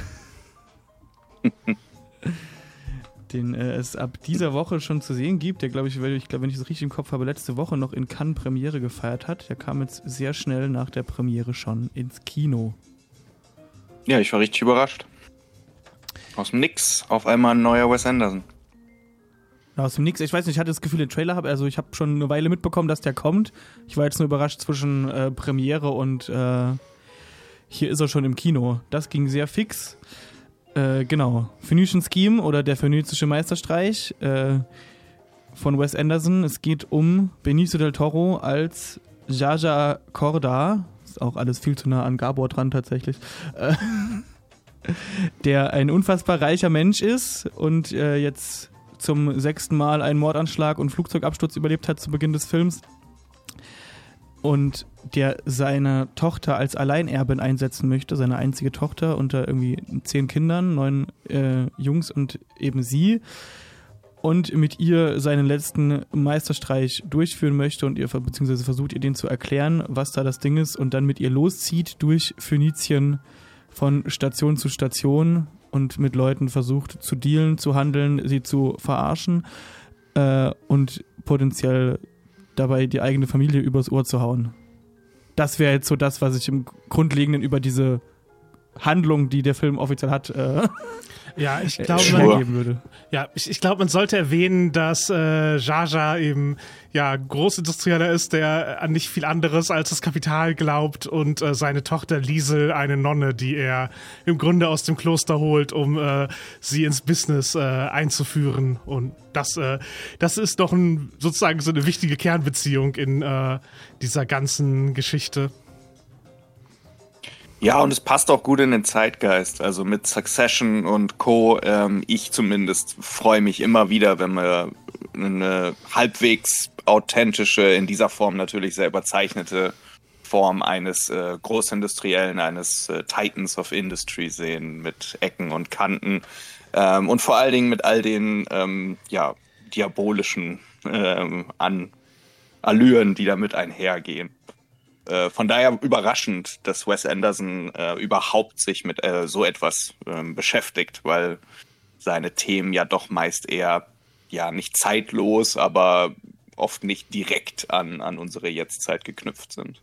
Den äh, es ab dieser Woche schon zu sehen gibt, der, glaube ich, ich glaube, wenn ich das richtig im Kopf habe, letzte Woche noch in Cannes Premiere gefeiert hat. Der kam jetzt sehr schnell nach der Premiere schon ins Kino. Ja, ich war richtig überrascht. Aus dem Nix auf einmal ein neuer Wes Anderson. Ja, aus dem Nix. Ich weiß nicht, ich hatte das Gefühl, den Trailer habe, also ich habe schon eine Weile mitbekommen, dass der kommt. Ich war jetzt nur überrascht zwischen äh, Premiere und äh, hier ist er schon im Kino. Das ging sehr fix. Äh, genau. Phoenician Scheme oder der phönizische Meisterstreich äh, von Wes Anderson. Es geht um Benicio del Toro als Jaja Korda. Ist auch alles viel zu nah an Gabor dran tatsächlich. Äh, der ein unfassbar reicher Mensch ist und äh, jetzt zum sechsten Mal einen Mordanschlag und Flugzeugabsturz überlebt hat zu Beginn des Films. Und der seine Tochter als Alleinerbin einsetzen möchte, seine einzige Tochter unter irgendwie zehn Kindern, neun äh, Jungs und eben sie. Und mit ihr seinen letzten Meisterstreich durchführen möchte und ihr, beziehungsweise versucht ihr den zu erklären, was da das Ding ist, und dann mit ihr loszieht durch Phönizien von Station zu Station und mit Leuten versucht zu dealen, zu handeln, sie zu verarschen äh, und potenziell dabei die eigene Familie übers Ohr zu hauen. Das wäre jetzt so das, was ich im Grundlegenden über diese Handlung, die der Film offiziell hat, äh, Ja, ich glaube, schnell man, geben würde. ja, ich, ich glaube, man sollte erwähnen, dass äh, Jar Jar eben ja Großindustrieller ist, der an nicht viel anderes als das Kapital glaubt und äh, seine Tochter Liesel, eine Nonne, die er im Grunde aus dem Kloster holt, um äh, sie ins Business äh, einzuführen. Und das, äh, das ist doch ein, sozusagen so eine wichtige Kernbeziehung in äh, dieser ganzen Geschichte. Ja, und es passt auch gut in den Zeitgeist. Also mit Succession und Co. Ähm, ich zumindest freue mich immer wieder, wenn wir eine halbwegs authentische, in dieser Form natürlich sehr überzeichnete Form eines äh, Großindustriellen, eines äh, Titans of Industry sehen, mit Ecken und Kanten ähm, und vor allen Dingen mit all den ähm, ja, diabolischen ähm, An- Allüren, die damit einhergehen. Äh, von daher überraschend, dass Wes Anderson äh, überhaupt sich mit äh, so etwas äh, beschäftigt, weil seine Themen ja doch meist eher, ja, nicht zeitlos, aber oft nicht direkt an, an unsere Jetztzeit geknüpft sind.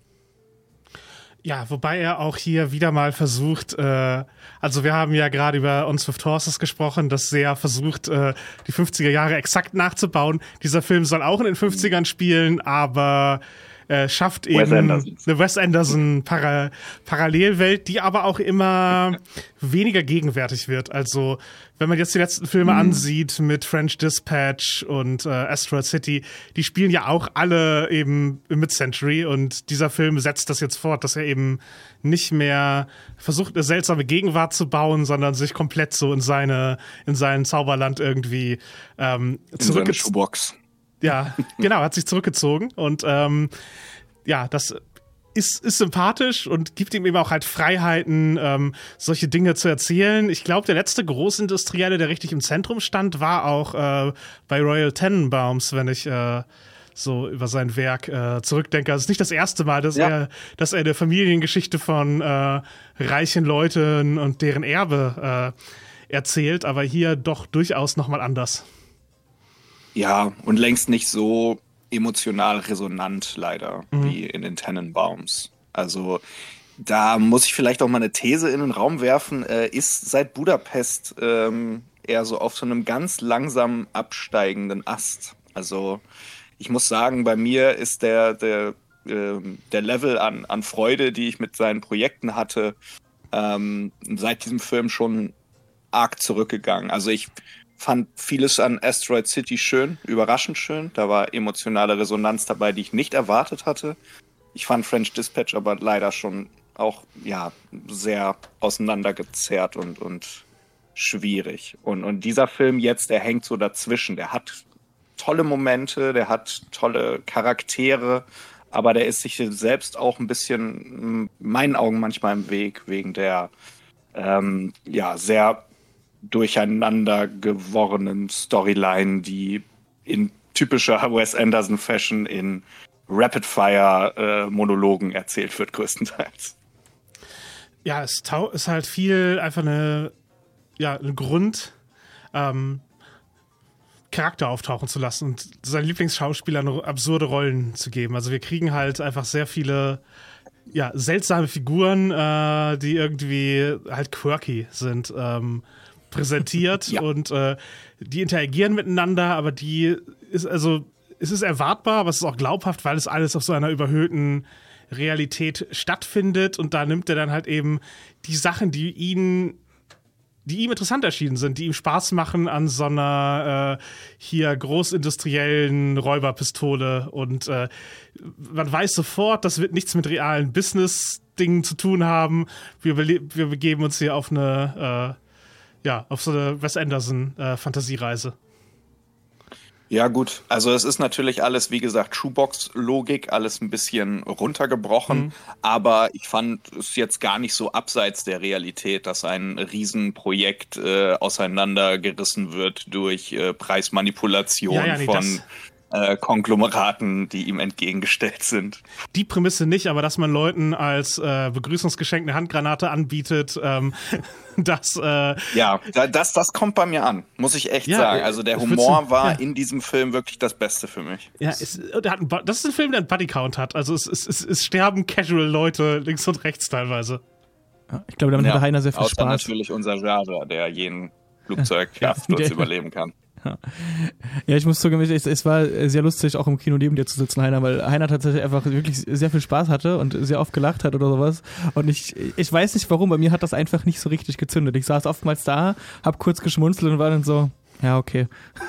Ja, wobei er auch hier wieder mal versucht, äh, also wir haben ja gerade über On Swift Horses gesprochen, das sehr versucht, äh, die fünfziger Jahre exakt nachzubauen. Dieser Film soll auch in den fünfzigern spielen, aber äh, schafft eben Wes Anderson. eine Wes Anderson Para- Parallelwelt, die aber auch immer weniger gegenwärtig wird. Also wenn man jetzt die letzten Filme mhm. ansieht mit French Dispatch und äh, Asteroid City, die spielen ja auch alle eben im Mid-Century und dieser Film setzt das jetzt fort, dass er eben nicht mehr versucht, eine seltsame Gegenwart zu bauen, sondern sich komplett so in seine in sein Zauberland irgendwie ähm, zurückgezogen. Ja, genau, hat sich zurückgezogen und ähm, ja, das ist, ist sympathisch und gibt ihm eben auch halt Freiheiten, ähm, solche Dinge zu erzählen. Ich glaube, der letzte Großindustrielle, der richtig im Zentrum stand, war auch äh, bei Royal Tenenbaums, wenn ich äh, so über sein Werk äh, zurückdenke. Also es ist nicht das erste Mal, dass, ja. er, dass er eine Familiengeschichte von äh, reichen Leuten und deren Erbe äh, erzählt, aber hier doch durchaus nochmal anders. Ja, und längst nicht so emotional resonant, leider, Mhm. wie in den Tenenbaums. Also da muss ich vielleicht auch mal eine These in den Raum werfen. Äh, ist seit Budapest ähm, eher so auf so einem ganz langsam absteigenden Ast. Also ich muss sagen, bei mir ist der, der, ähm, der Level an, an Freude, die ich mit seinen Projekten hatte, ähm, seit diesem Film schon arg zurückgegangen. Also ich fand vieles an Asteroid City schön, überraschend schön. Da war emotionale Resonanz dabei, die ich nicht erwartet hatte. Ich fand French Dispatch aber leider schon auch ja sehr auseinandergezerrt und, und schwierig. Und, und dieser Film jetzt, der hängt so dazwischen. Der hat tolle Momente, der hat tolle Charaktere, aber der ist sich selbst auch ein bisschen, in meinen Augen manchmal im Weg, wegen der ähm, ja sehr durcheinander gewordenen Storyline, die in typischer Wes Anderson-Fashion in Rapid-Fire-Monologen äh, erzählt wird, größtenteils. Ja, es tau- ist halt viel einfach eine, ja, ein Grund, ähm, Charakter auftauchen zu lassen und seinen Lieblingsschauspielern absurde Rollen zu geben. Also wir kriegen halt einfach sehr viele ja, seltsame Figuren, äh, die irgendwie halt quirky sind, ähm, präsentiert ja. und äh, die interagieren miteinander, aber die ist also, es ist erwartbar, aber es ist auch glaubhaft, weil es alles auf so einer überhöhten Realität stattfindet und da nimmt er dann halt eben die Sachen, die ihn die ihm interessant erschienen sind, die ihm Spaß machen an so einer äh, hier großindustriellen Räuberpistole und äh, man weiß sofort, das wird nichts mit realen Business-Dingen zu tun haben. Wir, bele- wir begeben uns hier auf eine äh, ja, auf so eine Wes Anderson-Fantasiereise. Ja gut, also es ist natürlich alles, wie gesagt, Shoebox-Logik, alles ein bisschen runtergebrochen, mhm. aber ich fand es jetzt gar nicht so abseits der Realität, dass ein Riesenprojekt äh, auseinandergerissen wird durch äh, Preismanipulation ja, ja, nee, von äh, Konglomeraten, die ihm entgegengestellt sind. Die Prämisse nicht, aber dass man Leuten als äh, Begrüßungsgeschenk eine Handgranate anbietet, ähm, das äh, ja, das, das kommt bei mir an, muss ich echt ja, sagen. Also der Humor war ja. in diesem Film wirklich das Beste für mich. Ja, es, der hat einen, das ist ein Film, der einen Bodycount hat. Also es, es, es, es sterben casual Leute links und rechts teilweise. Ich glaube, damit ja, hatte Heiner sehr viel außer Spaß. natürlich unser Java, der jeden Flugzeugabsturz überleben kann. Ja. ja, ich muss zugeben, es, es war sehr lustig, auch im Kino neben dir zu sitzen, Heiner, weil Heiner tatsächlich einfach wirklich sehr viel Spaß hatte und sehr oft gelacht hat oder sowas. Und ich, ich weiß nicht warum, bei mir hat das einfach nicht so richtig gezündet. Ich saß oftmals da, hab kurz geschmunzelt und war dann so, ja, okay.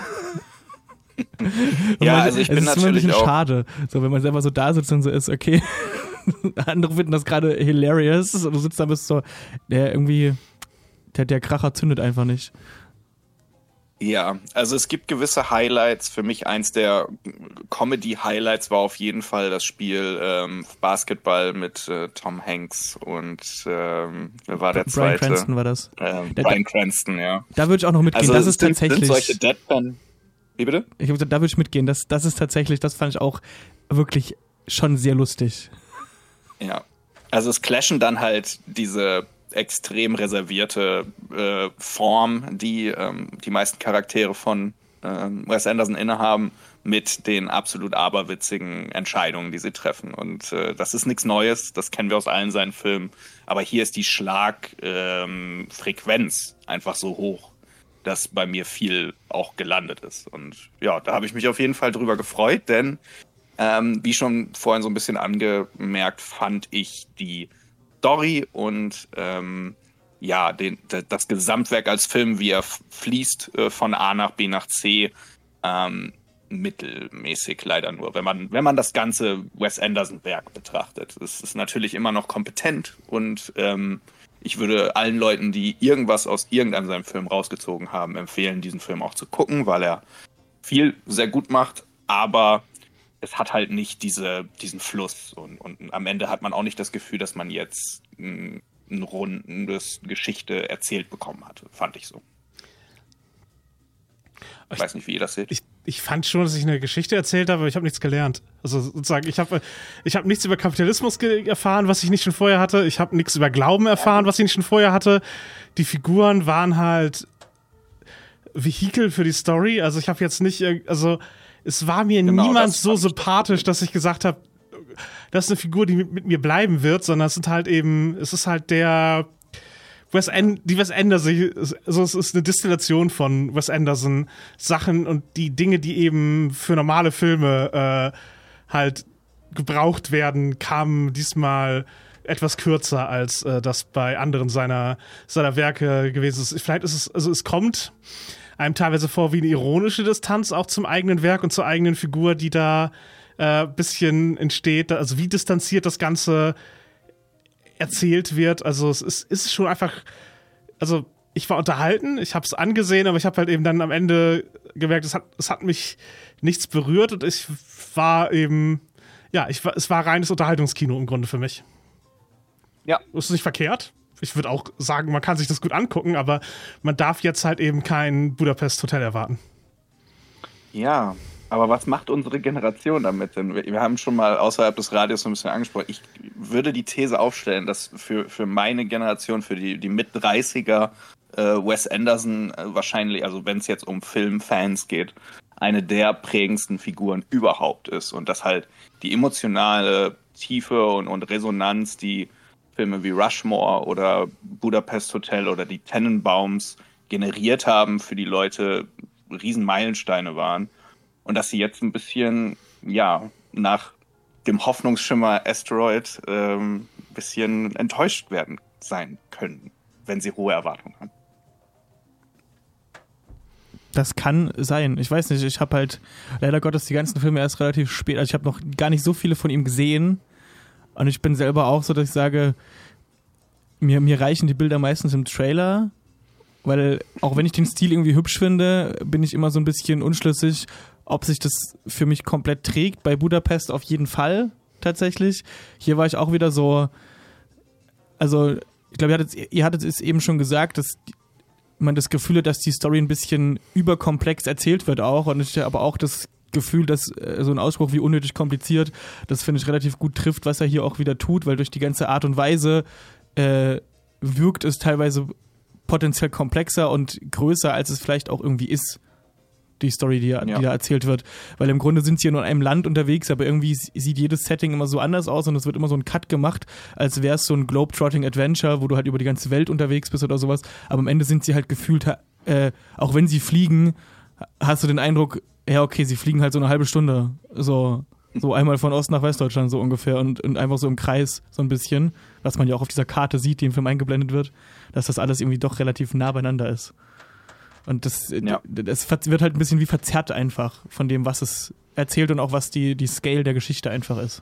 ja, man, also ich bin es ist natürlich immer ein bisschen auch schade, so wenn man selber so da sitzt und so ist, okay. Andere finden das gerade hilarious und du sitzt da bist so, der irgendwie, der, der Kracher zündet einfach nicht. Ja, also es gibt gewisse Highlights. Für mich eins der Comedy-Highlights war auf jeden Fall das Spiel ähm, Basketball mit äh, Tom Hanks und ähm, wer war der Bryan zweite? Cranston war das. Ähm, Da- Bryan Cranston, ja. Da würde ich auch noch mitgehen, Also das es ist sind, tatsächlich... sind solche Deadpan... Wie bitte? Ich hab gesagt, da würde ich mitgehen, das, das ist tatsächlich, das fand ich auch wirklich schon sehr lustig. Ja. Also es clashen dann halt diese extrem reservierte äh, Form, die ähm, die meisten Charaktere von ähm, Wes Anderson innehaben, mit den absolut aberwitzigen Entscheidungen, die sie treffen. Und äh, das ist nichts Neues, das kennen wir aus allen seinen Filmen. Aber hier ist die Schlagfrequenz ähm, einfach so hoch, dass bei mir viel auch gelandet ist. Und ja, da habe ich mich auf jeden Fall drüber gefreut, denn ähm, wie schon vorhin so ein bisschen angemerkt, fand ich die Story und ähm, ja, den, das Gesamtwerk als Film, wie er fließt äh, von A nach B nach C, ähm, mittelmäßig leider nur, wenn man, wenn man das ganze Wes Anderson-Werk betrachtet. Es ist natürlich immer noch kompetent und ähm, ich würde allen Leuten, die irgendwas aus irgendeinem seinem Film rausgezogen haben, empfehlen, diesen Film auch zu gucken, weil er viel sehr gut macht, aber es hat halt nicht diese, diesen Fluss und, und am Ende hat man auch nicht das Gefühl, dass man jetzt ein, ein rundes Geschichte erzählt bekommen hatte, fand ich so. Ich weiß nicht, wie ihr das seht. Ich, ich fand schon, dass ich eine Geschichte erzählt habe, aber ich habe nichts gelernt. Also sozusagen, ich habe ich hab nichts über Kapitalismus ge- erfahren, was ich nicht schon vorher hatte. Ich habe nichts über Glauben erfahren, was ich nicht schon vorher hatte. Die Figuren waren halt Vehikel für die Story. Also ich habe jetzt nicht, irg- also es war mir Genau, niemand das so fand ich sympathisch, dass ich gesagt habe, das ist eine Figur, die mit, mit mir bleiben wird, sondern es sind halt eben, es ist halt der Wes An- die Wes Anderson, also es ist eine Destillation von Wes Anderson Sachen und die Dinge, die eben für normale Filme äh, halt gebraucht werden, kamen diesmal etwas kürzer, als äh, das bei anderen seiner, seiner Werke gewesen ist. Vielleicht ist es, also es kommt einem teilweise vor wie eine ironische Distanz auch zum eigenen Werk und zur eigenen Figur, die da ein äh, bisschen entsteht, also wie distanziert das Ganze erzählt wird. Also es ist, ist schon einfach, also ich war unterhalten, ich habe es angesehen, aber ich habe halt eben dann am Ende gemerkt, es hat, es hat mich nichts berührt und ich war eben, ja, ich war, es war reines Unterhaltungskino im Grunde für mich. Ja. Ist nicht verkehrt. Ich würde auch sagen, man kann sich das gut angucken, aber man darf jetzt halt eben kein Budapest Hotel erwarten. Ja, aber was macht unsere Generation damit denn? Wir haben schon mal außerhalb des Radios so ein bisschen angesprochen. Ich würde die These aufstellen, dass für, für meine Generation, für die, die Mit-dreißiger äh, Wes Anderson äh, wahrscheinlich, also wenn es jetzt um Filmfans geht, eine der prägendsten Figuren überhaupt ist. Und dass halt die emotionale Tiefe und, und Resonanz, die Filme wie Rushmore oder Budapest Hotel oder die Tenenbaums generiert haben, für die Leute Riesenmeilensteine waren. Und dass sie jetzt ein bisschen, ja, nach dem Hoffnungsschimmer Asteroid ähm, ein bisschen enttäuscht werden sein können, wenn sie hohe Erwartungen haben. Das kann sein. Ich weiß nicht, ich habe halt leider Gottes die ganzen Filme erst relativ spät, also ich habe noch gar nicht so viele von ihm gesehen und ich bin selber auch so, dass ich sage, mir, mir reichen die Bilder meistens im Trailer, weil auch wenn ich den Stil irgendwie hübsch finde, bin ich immer so ein bisschen unschlüssig, ob sich das für mich komplett trägt. Bei Budapest auf jeden Fall tatsächlich. Hier war ich auch wieder so, also ich glaube, ihr hattet, ihr hattet es eben schon gesagt, dass man das Gefühl hat, dass die Story ein bisschen überkomplex erzählt wird auch und ich habe aber auch das Gefühl, dass äh, so ein Ausspruch wie unnötig kompliziert, das finde ich relativ gut trifft, was er hier auch wieder tut, weil durch die ganze Art und Weise äh, wirkt es teilweise potenziell komplexer und größer, als es vielleicht auch irgendwie ist. die Story, die, Ja. die da erzählt wird. Weil im Grunde sind sie ja nur in einem Land unterwegs, aber irgendwie sieht jedes Setting immer so anders aus und es wird immer so ein Cut gemacht, als wäre es so ein Globetrotting-Adventure, wo du halt über die ganze Welt unterwegs bist oder sowas. Aber am Ende sind sie halt gefühlt, äh, auch wenn sie fliegen, hast du den Eindruck, ja okay, sie fliegen halt so eine halbe Stunde. So, so einmal von Ost nach Westdeutschland so ungefähr und, und einfach so im Kreis so ein bisschen, was man ja auch auf dieser Karte sieht, die im Film eingeblendet wird, dass das alles irgendwie doch relativ nah beieinander ist. Und das, Ja. das wird halt ein bisschen wie verzerrt einfach von dem, was es erzählt und auch was die, die Scale der Geschichte einfach ist.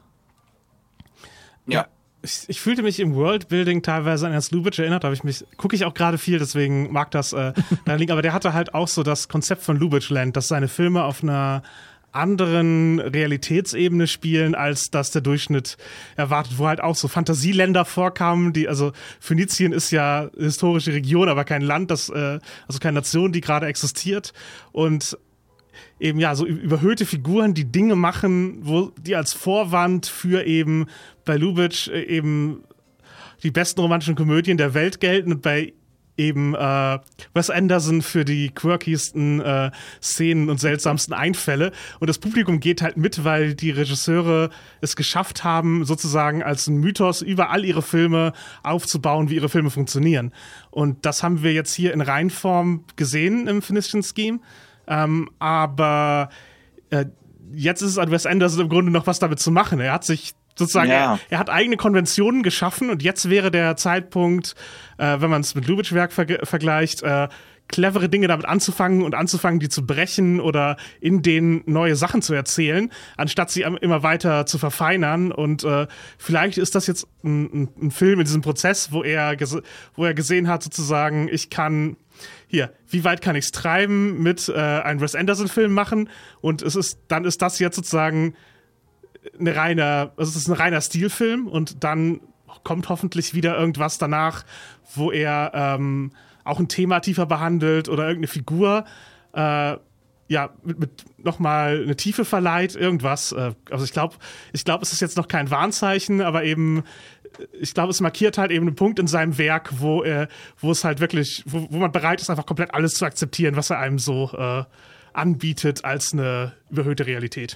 Ja. Ich, ich fühlte mich im Worldbuilding teilweise an Ernst Lubitsch erinnert, habe ich mich, gucke ich auch gerade viel, deswegen mag das äh, da liegen, aber der hatte halt auch so das Konzept von Lubitschland, dass seine Filme auf einer anderen Realitätsebene spielen, als das der Durchschnitt erwartet, wo halt auch so Fantasieländer vorkamen, die, also Phönizien ist ja historische Region, aber kein Land, das, äh, also keine Nation, die gerade existiert und eben ja, so überhöhte Figuren, die Dinge machen, wo die als Vorwand für eben bei Lubitsch äh, eben die besten romantischen Komödien der Welt gelten und bei eben äh, Wes Anderson für die quirkiesten äh, Szenen und seltsamsten Einfälle. Und das Publikum geht halt mit, weil die Regisseure es geschafft haben, sozusagen als einen Mythos über all ihre Filme aufzubauen, wie ihre Filme funktionieren. Und das haben wir jetzt hier in Reinform gesehen im Phoenician Scheme. Ähm, aber äh, jetzt ist es an Wes Anderson im Grunde noch was damit zu machen. Er hat sich sozusagen, Ja. er, er hat eigene Konventionen geschaffen und jetzt wäre der Zeitpunkt, äh, wenn man es mit Lubitsch Werk ver- vergleicht, äh, clevere Dinge damit anzufangen und anzufangen, die zu brechen oder in denen neue Sachen zu erzählen, anstatt sie am- immer weiter zu verfeinern. Und äh, vielleicht ist das jetzt ein, ein, ein Film in diesem Prozess, wo er, gese- wo er gesehen hat, sozusagen, ich kann hier, wie weit kann ich es treiben mit äh, einem Wes Anderson-Film machen? Und es ist, dann ist das jetzt sozusagen eine reine, also es ist ein reiner Stilfilm und dann kommt hoffentlich wieder irgendwas danach, wo er ähm, auch ein Thema tiefer behandelt oder irgendeine Figur äh, ja, mit, mit nochmal eine Tiefe verleiht, irgendwas. Äh, also ich glaube, ich glaube, es ist jetzt noch kein Warnzeichen, aber eben, ich glaube, es markiert halt eben einen Punkt in seinem Werk, wo er, wo es halt wirklich, wo, wo man bereit ist, einfach komplett alles zu akzeptieren, was er einem so äh, anbietet als eine überhöhte Realität.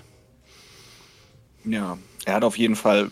Ja, er hat auf jeden Fall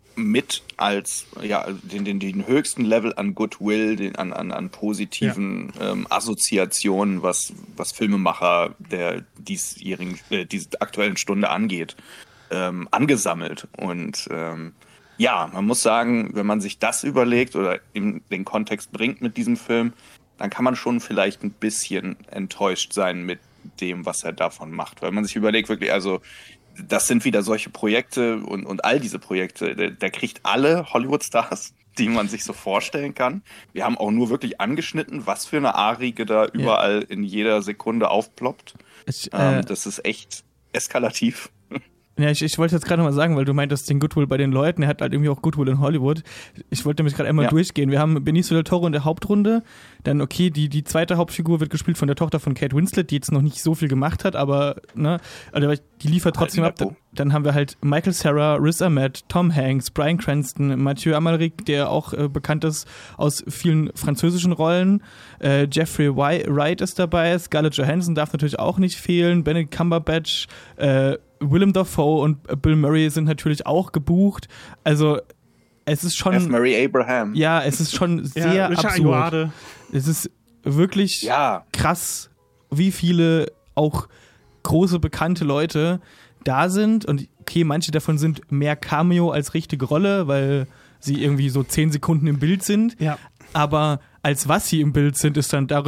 mit als ja den, den, den höchsten Level an Goodwill, den, an, an, an positiven ja. ähm, Assoziationen, was, was Filmemacher der diesjährigen, äh, dieser aktuellen Stunde angeht, ähm, angesammelt. Und ähm, ja, man muss sagen, wenn man sich das überlegt oder in den Kontext bringt mit diesem Film, dann kann man schon vielleicht ein bisschen enttäuscht sein mit dem, was er davon macht. Weil man sich überlegt, wirklich, also das sind wieder solche Projekte und, und all diese Projekte, der, der kriegt alle Hollywood-Stars, die man sich so vorstellen kann. Wir haben auch nur wirklich angeschnitten, was für eine A-Riege da überall in jeder Sekunde aufploppt. Ich, äh, ähm, das ist echt eskalativ. Ja, ich, ich wollte jetzt gerade noch mal sagen, weil du meintest den Goodwill bei den Leuten, er hat halt irgendwie auch Goodwill in Hollywood. Ich wollte nämlich gerade einmal Ja. durchgehen. Wir haben Benicio del Toro in der Hauptrunde, dann okay, die, die zweite Hauptfigur wird gespielt von der Tochter von Kate Winslet, die jetzt noch nicht so viel gemacht hat, aber ne, also die liefert trotzdem ab. Alten Dann haben wir halt Michael Cera, Riz Ahmed, Tom Hanks, Bryan Cranston, Mathieu Amalric, der auch äh, bekannt ist aus vielen französischen Rollen. Äh, Jeffrey Wright ist dabei, Scarlett Johansson darf natürlich auch nicht fehlen, Benedict Cumberbatch, äh, Willem Dafoe und Bill Murray sind natürlich auch gebucht. Also es ist schon... F. Murray Abraham. Ja, es ist schon sehr ja, Richard absurd. Ayoade. Es ist wirklich Ja. krass, wie viele auch große, bekannte Leute da sind. Und okay, manche davon sind mehr Cameo als richtige Rolle, weil sie irgendwie so zehn Sekunden im Bild sind. Ja. Aber als was sie im Bild sind, ist dann da,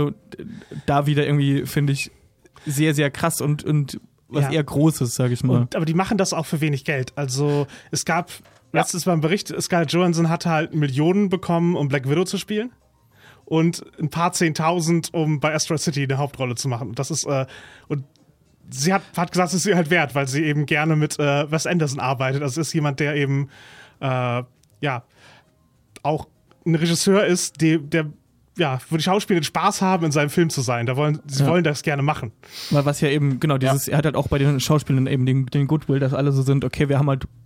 da wieder irgendwie, finde ich, sehr, sehr krass und, und was Ja. eher Großes, sag ich mal. Und, aber die machen das auch für wenig Geld. Also es gab letztes Mal einen Bericht, Scarlett Johansson hatte halt Millionen bekommen, um Black Widow zu spielen. Und ein paar Zehntausend, um bei Asteroid City eine Hauptrolle zu machen. Und das ist, äh, und sie hat, hat gesagt, es ist ihr halt wert, weil sie eben gerne mit äh, Wes Anderson arbeitet. Also es ist jemand, der eben, äh, ja, auch ein Regisseur ist, der, der ja, wo die Schauspieler Spaß haben, in seinem Film zu sein. Da wollen, sie Ja. wollen das gerne machen. Weil was ja eben, genau, dieses, er hat halt auch bei den Schauspielern eben den, den Goodwill, dass alle so sind, okay, wir haben halt Bock,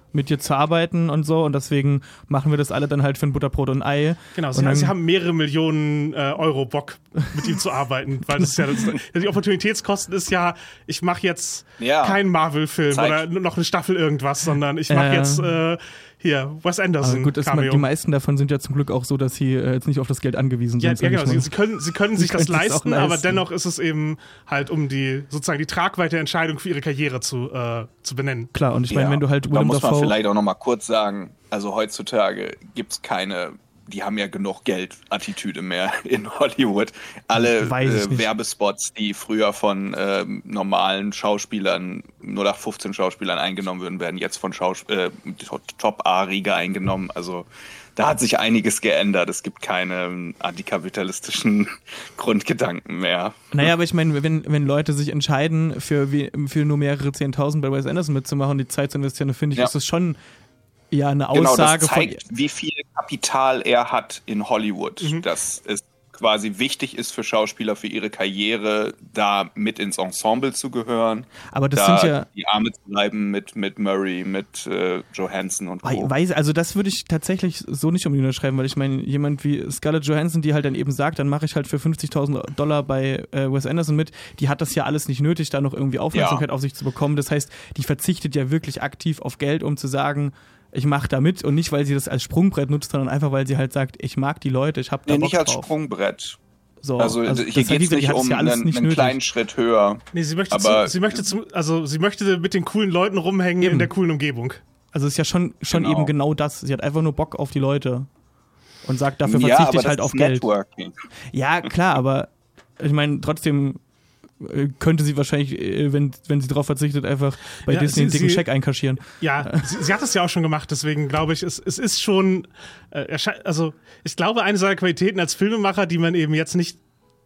mit dir zu arbeiten und so und deswegen machen wir das alle dann halt für ein Butterbrot und Ei. Genau, und sie, dann, sie haben mehrere Millionen äh, Euro Bock, mit ihm zu arbeiten, weil das ist ja, das, die Opportunitätskosten ist ja, ich mache jetzt ja. keinen Marvel-Film Zeit. oder noch eine Staffel irgendwas, sondern ich mache äh, jetzt äh, hier Wes Anderson. Aber gut, das, Cameo. die meisten davon sind ja zum Glück auch so, dass sie äh, jetzt nicht auf das Geld angewiesen Ja, sind. ja genau, sag ich sie, mal. sie können, sie können sich Sie das können sich's auch leisten, aber leisten. dennoch ist es eben halt, um die sozusagen die Tragweite der Entscheidung für ihre Karriere zu, äh, zu benennen. Klar, und ich meine, Ja, wenn du halt da Willem muss man Dafoe vielleicht auch noch mal kurz sagen, also heutzutage gibt's keine, die haben ja genug Geld-Attitüde mehr in Hollywood. Alle Weiß ich äh, nicht. Werbespots, die früher von ähm, normalen Schauspielern, null acht fünfzehn Schauspielern eingenommen würden, werden jetzt von Schaus äh, Top-A-Riege eingenommen. Also da hat sich einiges geändert. Es gibt keine antikapitalistischen Grundgedanken mehr. Naja, aber ich meine, wenn, wenn Leute sich entscheiden, für, wie, für nur mehrere Zehntausend bei Wes Anderson mitzumachen, die Zeit zu investieren, dann finde ich, Ja. ist das schon ja eine Genau, Aussage das zeigt, von. wie viel Kapital er hat in Hollywood. Mhm. Dass es quasi wichtig ist für Schauspieler, für ihre Karriere, da mit ins Ensemble zu gehören. Aber das da sind ja. die Arme zu bleiben mit, mit Murray, mit äh, Johansson und Co. Weiß, also das würde ich tatsächlich so nicht unbedingt unterschreiben, weil ich meine, jemand wie Scarlett Johansson, die halt dann eben sagt, dann mache ich halt für fünfzigtausend Dollar bei äh, Wes Anderson mit, die hat das ja alles nicht nötig, da noch irgendwie Aufmerksamkeit Ja. auf sich zu bekommen. Das heißt, die verzichtet ja wirklich aktiv auf Geld, um zu sagen, ich mache da mit und nicht, weil sie das als Sprungbrett nutzt, sondern einfach, weil sie halt sagt, ich mag die Leute, ich habe da Nee, Bock nicht als drauf. Sprungbrett. So, Also, also hier das geht heißt, es die nicht hat das um ja alles einen, nicht einen nötig. kleinen Schritt höher. Nee, sie möchte, Aber- zu, sie möchte zu, also sie möchte mit den coolen Leuten rumhängen Eben. in der coolen Umgebung. Also es ist ja schon, schon Genau. eben genau das. Sie hat einfach nur Bock auf die Leute und sagt, dafür Ja, verzichte aber ich das halt ist auf Geld. Networking. Ja, klar, aber ich meine, trotzdem äh, könnte sie wahrscheinlich, äh, wenn, wenn sie darauf verzichtet, einfach bei Ja, Disney einen sie- dicken sie- Scheck einkaschieren. Ja, sie, sie hat es ja auch schon gemacht, deswegen glaube ich, es, es ist schon, äh, ersche- also ich glaube, eine seiner Qualitäten als Filmemacher, die man eben jetzt nicht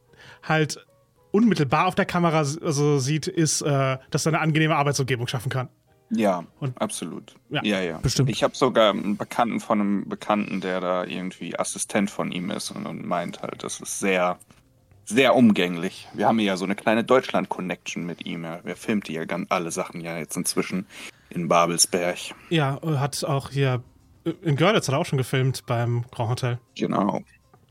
halt unmittelbar auf der Kamera also sieht, ist, äh, dass er eine angenehme Arbeitsumgebung schaffen kann. Ja, Und- absolut. Ja. Ja, ja. Bestimmt. Ich habe sogar einen Bekannten von einem Bekannten, der da irgendwie Assistent von ihm ist und, und meint halt, das ist sehr, sehr umgänglich. Wir haben ja so eine kleine Deutschland-Connection mit ihm. Ja. Wir filmt ja ganz alle Sachen ja jetzt inzwischen in Babelsberg. Ja, äh, hat auch hier in Görlitz hat er auch schon gefilmt beim Grand Hotel. Genau.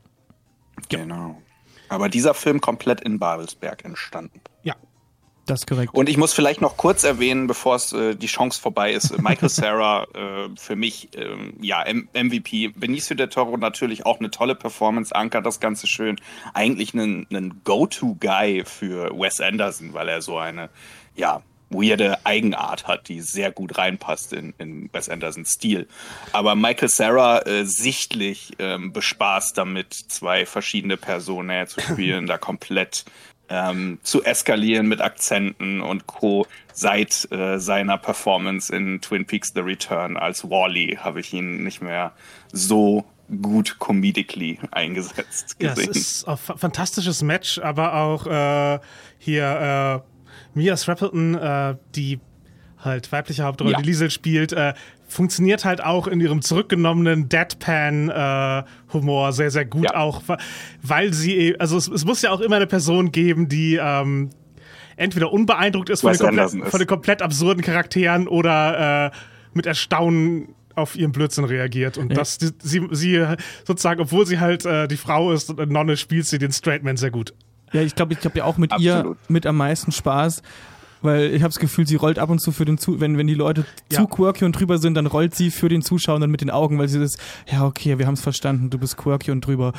Genau. Aber dieser Film komplett in Babelsberg entstanden. Ja. Das ist korrekt. Und ich muss vielleicht noch kurz erwähnen, bevor es äh, die Chance vorbei ist, äh, Michael Cera äh, für mich, ähm, ja, M- MVP. Benicio del Toro natürlich auch eine tolle Performance, ankert das Ganze schön. Eigentlich ein, ein Go-To-Guy für Wes Anderson, weil er so eine, ja, weirde Eigenart hat, die sehr gut reinpasst in, in Wes Andersons Stil. Aber Michael Cera äh, sichtlich ähm, bespaßt damit, zwei verschiedene Personen zu spielen, da komplett ähm, zu eskalieren mit Akzenten und Co. Seit äh, seiner Performance in Twin Peaks The Return als Wall-E habe ich ihn nicht mehr so gut comedically eingesetzt Ja, es gesehen. ist ein fantastisches Match, aber auch äh, hier äh, Mia Stapleton, äh, die halt weibliche Hauptrolle, Ja. die Liesel spielt, äh, funktioniert halt auch in ihrem zurückgenommenen Deadpan-Humor äh, sehr, sehr gut Ja. auch, wa- weil sie, eh- also es, es muss ja auch immer eine Person geben, die ähm, entweder unbeeindruckt ist von Wes den, komplett, Anderson ist. von den komplett absurden Charakteren oder äh, mit Erstaunen auf ihren Blödsinn reagiert. Und Ja. das, die, sie, sie sozusagen, obwohl sie halt äh, die Frau ist und eine Nonne, spielt sie den Straight Man sehr gut. Ja, ich glaube, ich habe ja auch mit Absolut. ihr mit am meisten Spaß, weil ich habe das Gefühl, sie rollt ab und zu für den zu wenn wenn die Leute Ja. zu quirky und drüber sind, dann rollt sie für den Zuschauer dann mit den Augen, weil sie das, ja okay, wir haben es verstanden, du bist quirky und drüber.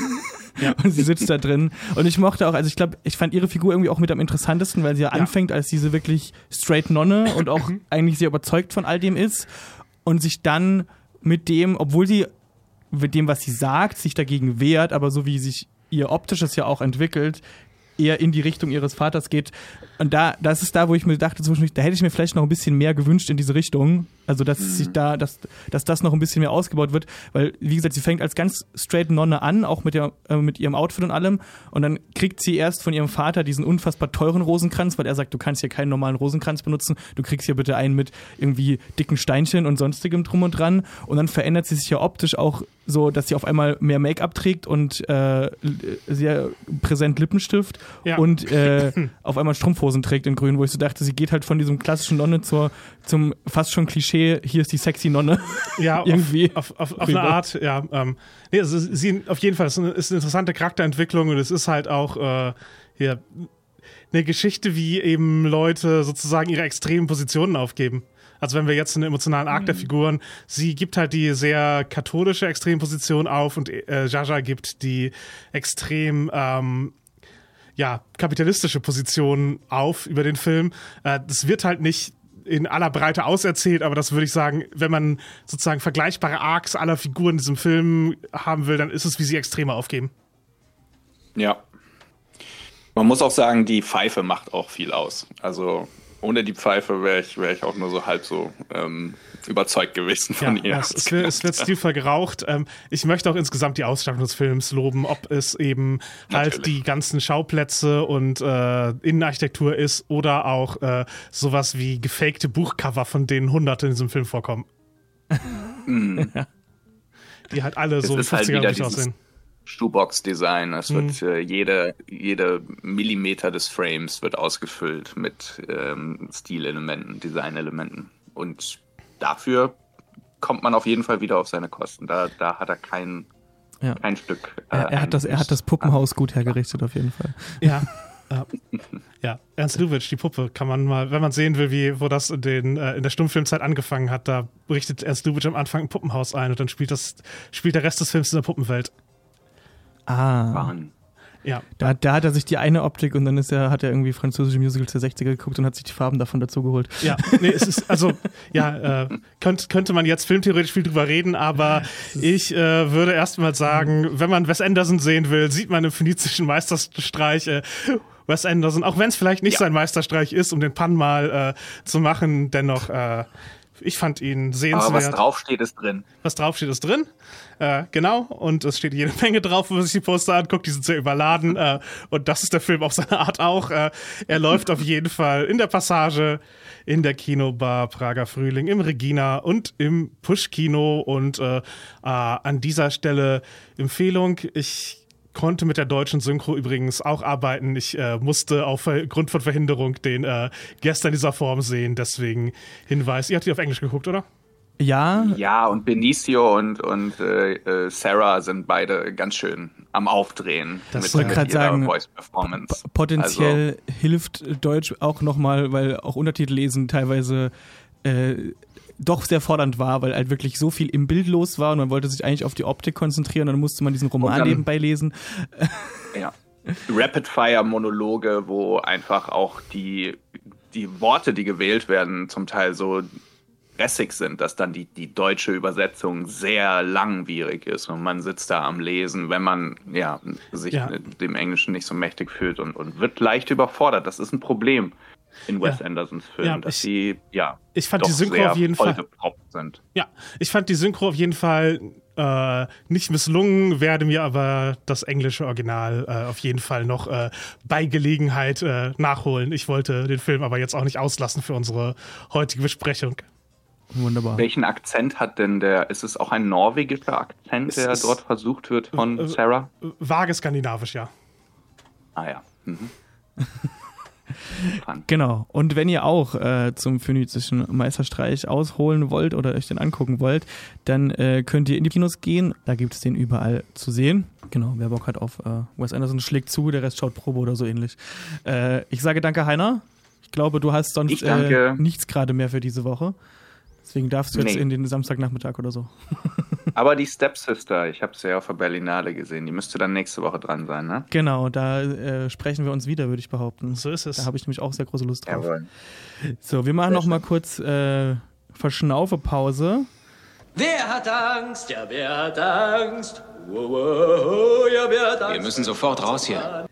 Ja. Und sie sitzt da drin. Und ich mochte auch, also ich glaube, ich fand ihre Figur irgendwie auch mit am interessantesten, weil sie ja, Ja. anfängt als diese wirklich straight Nonne und auch eigentlich sehr überzeugt von all dem ist und sich dann mit dem, obwohl sie mit dem, was sie sagt, sich dagegen wehrt, aber so wie sich ihr optisches ja auch entwickelt, eher in die Richtung ihres Vaters geht. Und da, das ist da, wo ich mir dachte, zwischendurch, da hätte ich mir vielleicht noch ein bisschen mehr gewünscht in diese Richtung. Also, dass sich da, dass, dass das noch ein bisschen mehr ausgebaut wird. Weil, wie gesagt, sie fängt als ganz straight Nonne an, auch mit, der, äh, mit ihrem Outfit und allem. Und dann kriegt sie erst von ihrem Vater diesen unfassbar teuren Rosenkranz, weil er sagt, du kannst hier keinen normalen Rosenkranz benutzen. Du kriegst hier bitte einen mit irgendwie dicken Steinchen und sonstigem drum und dran. Und dann verändert sie sich ja optisch auch so, dass sie auf einmal mehr Make-up trägt und äh, sehr präsent Lippenstift Ja. und äh, auf einmal Strumpfhosen trägt in grün, wo ich so dachte, sie geht halt von diesem klassischen Nonne zur, zum fast schon Klischee, hier ist die sexy Nonne. Ja, irgendwie. Auf, auf, auf, auf eine Art, ja. Ähm, nee, also sie, auf jeden Fall, es ist eine, ist eine interessante Charakterentwicklung und es ist halt auch äh, hier eine Geschichte, wie eben Leute sozusagen ihre extremen Positionen aufgeben. Also wenn wir jetzt einen emotionalen Arc mhm. der Figuren, sie gibt halt die sehr katholische Extremposition auf und äh, Jaja gibt die extrem ähm, ja, kapitalistische Position auf über den Film. Äh, das wird halt nicht in aller Breite auserzählt, aber das würde ich sagen, wenn man sozusagen vergleichbare Arcs aller Figuren in diesem Film haben will, dann ist es, wie sie Extreme aufgeben. Ja. Man muss auch sagen, die Pfeife macht auch viel aus. Also ohne die Pfeife wäre ich, wär ich auch nur so halb so ähm, überzeugt gewesen von ja, ihr. Es, es, wird, es wird stilvoll geraucht. Ähm, ich möchte auch insgesamt die Ausstattung des Films loben, ob es eben halt Natürlich. die ganzen Schauplätze und äh, Innenarchitektur ist oder auch äh, sowas wie gefakte Buchcover, von denen Hunderte in diesem Film vorkommen. Mm. Die halt alle Es so ist halt fünfziger wieder aussehen. dieses Shoebox-Design. Es Mhm. wird äh, jede, jede Millimeter des Frames wird ausgefüllt mit ähm, Stilelementen, Designelementen. Und dafür kommt man auf jeden Fall wieder auf seine Kosten. Da, da hat er kein, Ja. kein Stück. Äh, Er, er, hat das, er hat das Puppenhaus gut hergerichtet, auf jeden Fall. Ja. äh, ja, Ernst Lubitsch, die Puppe, kann man mal, wenn man sehen will, wie, wo das in, den, äh, in der Stummfilmzeit angefangen hat, da richtet Ernst Lubitsch am Anfang ein Puppenhaus ein und dann spielt, das, spielt der Rest des Films in der Puppenwelt. Ah. Waren. Ja. Da, da hat er sich die eine Optik und dann ist er, hat er irgendwie französische Musicals der sechziger geguckt und hat sich die Farben davon dazu geholt. Ja, nee, es ist, also, ja, äh, könnt, könnte man jetzt filmtheoretisch viel drüber reden, aber ich äh, würde erstmal sagen, wenn man Wes Anderson sehen will, sieht man im phönizischen Meisterstreich äh, Wes Anderson, auch wenn es vielleicht nicht Ja. sein Meisterstreich ist, um den Pan mal äh, zu machen, dennoch, äh, ich fand ihn sehenswert. Aber was draufsteht, ist drin. Was draufsteht, ist drin. Äh, genau. Und es steht jede Menge drauf, wenn man sich die Poster anguckt. Die sind sehr überladen. Äh, und das ist der Film auf seine Art auch. Äh, er läuft auf jeden Fall in der Passage, in der Kinobar Prager Frühling, im Regina und im Push-Kino. Und äh, äh, an dieser Stelle Empfehlung. Ich konnte mit der deutschen Synchro übrigens auch arbeiten. Ich äh, musste aufgrund von Verhinderung den äh, gestern in dieser Form sehen. Deswegen Hinweis. Ihr habt die auf Englisch geguckt, oder? Ja, Ja, und Benicio und, und äh, äh, Sarah sind beide ganz schön am Aufdrehen Das mit, wollte mit grad ihrer sagen, Voice-Performance. potenziell hilft Deutsch auch nochmal, weil auch Untertitel lesen teilweise äh, doch sehr fordernd war, weil halt wirklich so viel im Bild los war und man wollte sich eigentlich auf die Optik konzentrieren und dann musste man diesen Roman dann- nebenbei lesen. Also, ja. Rapid-Fire-Monologe, wo einfach auch die, die Worte, die gewählt werden, zum Teil so stressig sind, dass dann die, die deutsche Übersetzung sehr langwierig ist und man sitzt da am Lesen, wenn man ja, sich Ja. dem Englischen nicht so mächtig fühlt und, und wird leicht überfordert. Das ist ein Problem in Wes Ja. Andersons Filmen, Ja, dass ich- sie ja ich fand doch die Synchro sehr auf jeden Fall- vollgeproppt sind. Ja, ich fand die Synchro auf jeden Fall äh, nicht misslungen, werde mir aber das englische Original äh, auf jeden Fall noch äh, bei Gelegenheit äh, nachholen. Ich wollte den Film aber jetzt auch nicht auslassen für unsere heutige Besprechung. Wunderbar. Welchen Akzent hat denn der, ist es auch ein norwegischer Akzent, Es der ist- dort versucht wird von äh, Sarah? Vage skandinavisch, ja. Ah ja. Mhm. Fun. Genau. Und wenn ihr auch äh, zum phönizischen Meisterstreich ausholen wollt oder euch den angucken wollt, dann äh, könnt ihr in die Kinos gehen. Da gibt es den überall zu sehen. Genau, wer Bock hat auf äh, Wes Anderson schlägt zu, der Rest schaut Probe oder so ähnlich. Äh, ich sage danke, Heiner. Ich glaube, du hast sonst Ich danke. äh, nichts gerade mehr für diese Woche. Deswegen darfst du jetzt Nee. in den Samstagnachmittag oder so. Aber die Stepsister, ich habe sie ja auf der Berlinale gesehen, die müsste dann nächste Woche dran sein, ne? Genau, da äh, sprechen wir uns wieder, würde ich behaupten. So ist es. Da habe ich nämlich auch sehr große Lust drauf. Jawohl. So, wir machen noch mal kurz äh, Verschnaufepause. Wer hat Angst? Ja, wer hat Angst? Wow, wow, ja, wer hat Angst? Wir müssen sofort raus hier.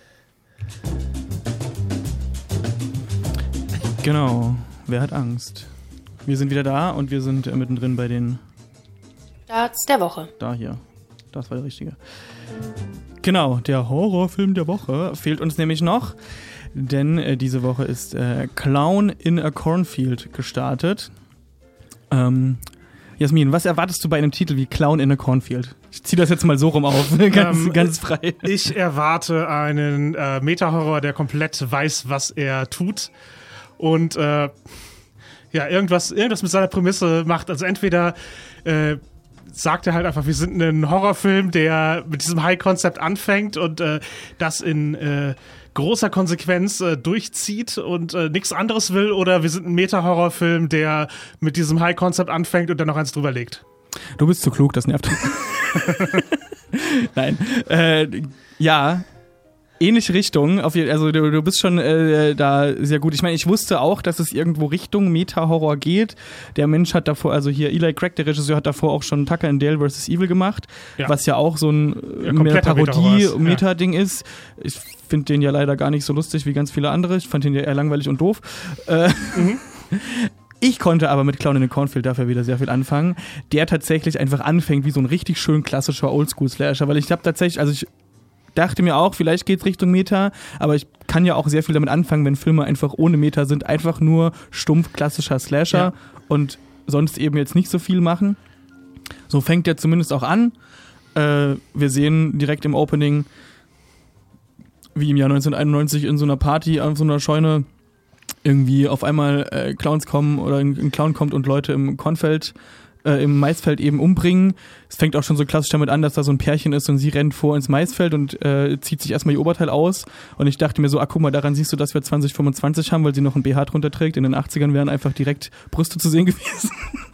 Genau, wer hat Angst? Wir sind wieder da und wir sind äh, mittendrin bei den, Starts der Woche. da hier, das war der richtige. Genau, der Horrorfilm der Woche fehlt uns nämlich noch, denn äh, diese Woche ist äh, Clown in a Cornfield gestartet. Ähm, Jasmin, was erwartest du bei einem Titel wie Clown in a Cornfield? Ich ziehe das jetzt mal so rum auf, ganz, ähm, ganz frei. Ich erwarte einen äh, Meta-Horror, der komplett weiß, was er tut und äh, ja, irgendwas, irgendwas mit seiner Prämisse macht. Also entweder äh, sagt er halt einfach, wir sind ein Horrorfilm, der mit diesem High-Concept anfängt und äh, das in äh, großer Konsequenz äh, durchzieht und äh, nichts anderes will, oder wir sind ein Meta-Horrorfilm, der mit diesem High-Concept anfängt und dann noch eins drüber legt. Du bist zu klug, das nervt. Nein. Äh, ja, ähnliche Richtung. Auf, also du, du bist schon äh, da sehr gut. Ich meine, ich wusste auch, dass es irgendwo Richtung Meta-Horror geht. Der Mensch hat davor, also hier Eli Craig, der Regisseur, hat davor auch schon Tucker and Dale versus. Evil gemacht, ja. was ja auch so ein ja, mehr Parodie-Meta-Ding ja. ist. Ich finde den ja leider gar nicht so lustig wie ganz viele andere. Ich fand den ja eher langweilig und doof. Äh, mhm. Ich konnte aber mit Clown in a Cornfield dafür wieder sehr viel anfangen, der tatsächlich einfach anfängt wie so ein richtig schön klassischer Oldschool-Slasher, weil ich habe tatsächlich, also ich dachte mir auch, vielleicht geht's Richtung Meta, aber ich kann ja auch sehr viel damit anfangen, wenn Filme einfach ohne Meta sind, einfach nur stumpf klassischer Slasher ja. und sonst eben jetzt nicht so viel machen. So fängt der zumindest auch an. Äh, wir sehen direkt im Opening, wie im Jahr neunzehnhunderteinundneunzig in so einer Party, auf so einer Scheune, irgendwie auf einmal äh, Clowns kommen oder ein, ein Clown kommt und Leute im Kornfeld Äh, im Maisfeld eben umbringen. Es fängt auch schon so klassisch damit an, dass da so ein Pärchen ist und sie rennt vor ins Maisfeld und äh, zieht sich erstmal ihr Oberteil aus. Und ich dachte mir so, ah, guck mal, daran siehst du, dass wir zwanzig fünfundzwanzig haben, weil sie noch ein B H drunter trägt. In den achtzigern wären einfach direkt Brüste zu sehen gewesen.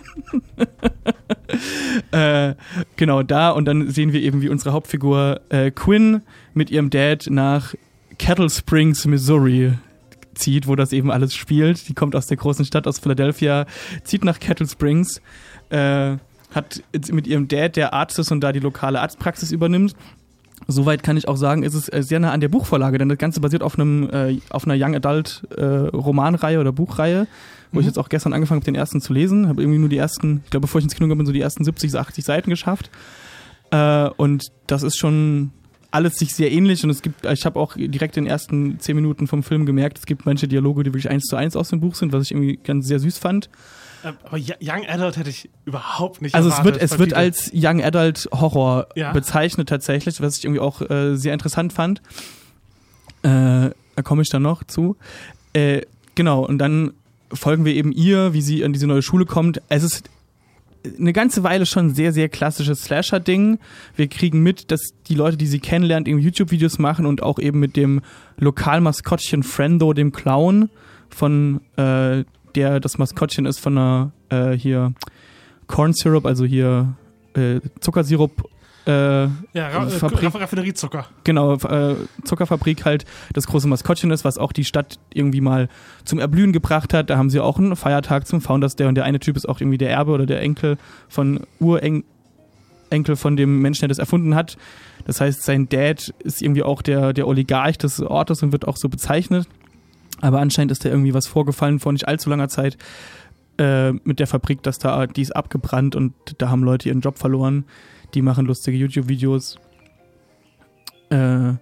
äh, genau, da. Und dann sehen wir eben, wie unsere Hauptfigur äh, Quinn mit ihrem Dad nach Kettle Springs, Missouri zieht, wo das eben alles spielt. Die kommt aus der großen Stadt, aus Philadelphia, zieht nach Kettle Springs, Äh, hat mit ihrem Dad, der Arzt ist und da die lokale Arztpraxis übernimmt. Soweit kann ich auch sagen, ist es sehr nah an der Buchvorlage, denn das Ganze basiert auf einem äh, auf einer Young Adult äh, Romanreihe oder Buchreihe, wo mhm. ich jetzt auch gestern angefangen habe, den ersten zu lesen. Habe irgendwie nur die ersten, ich glaube, bevor ich ins Kino gegangen bin, so die ersten siebzig, achtzig Seiten geschafft. Äh, und das ist schon alles sich sehr ähnlich und es gibt, ich habe auch direkt in den ersten zehn Minuten vom Film gemerkt, es gibt manche Dialoge, die wirklich eins zu eins aus dem Buch sind, was ich irgendwie ganz sehr süß fand. Aber Young Adult hätte ich überhaupt nicht also erwartet. Also es wird, es wird als Young Adult Horror ja. bezeichnet tatsächlich, was ich irgendwie auch äh, sehr interessant fand. Äh, da komme ich dann noch zu. Äh, genau, und dann folgen wir eben ihr, wie sie an diese neue Schule kommt. Es ist eine ganze Weile schon sehr, sehr klassisches Slasher-Ding. Wir kriegen mit, dass die Leute, die sie kennenlernt, eben YouTube-Videos machen und auch eben mit dem Lokalmaskottchen Frendo, dem Clown von äh, der das Maskottchen ist von einer äh, hier Corn Syrup, also hier äh, Zuckersirup äh, ja, Ra- Fabrik. Raffineriezucker. Genau, äh, Zuckerfabrik halt das große Maskottchen ist, was auch die Stadt irgendwie mal zum Erblühen gebracht hat. Da haben sie auch einen Feiertag zum Founders Day und der eine Typ ist auch irgendwie der Erbe oder der Enkel von Urenkel von dem Menschen, der das erfunden hat. Das heißt, sein Dad ist irgendwie auch der, der Oligarch des Ortes und wird auch so bezeichnet. Aber anscheinend ist da irgendwie was vorgefallen vor nicht allzu langer Zeit äh, mit der Fabrik, dass da, die ist abgebrannt und da haben Leute ihren Job verloren. Die machen lustige YouTube-Videos äh,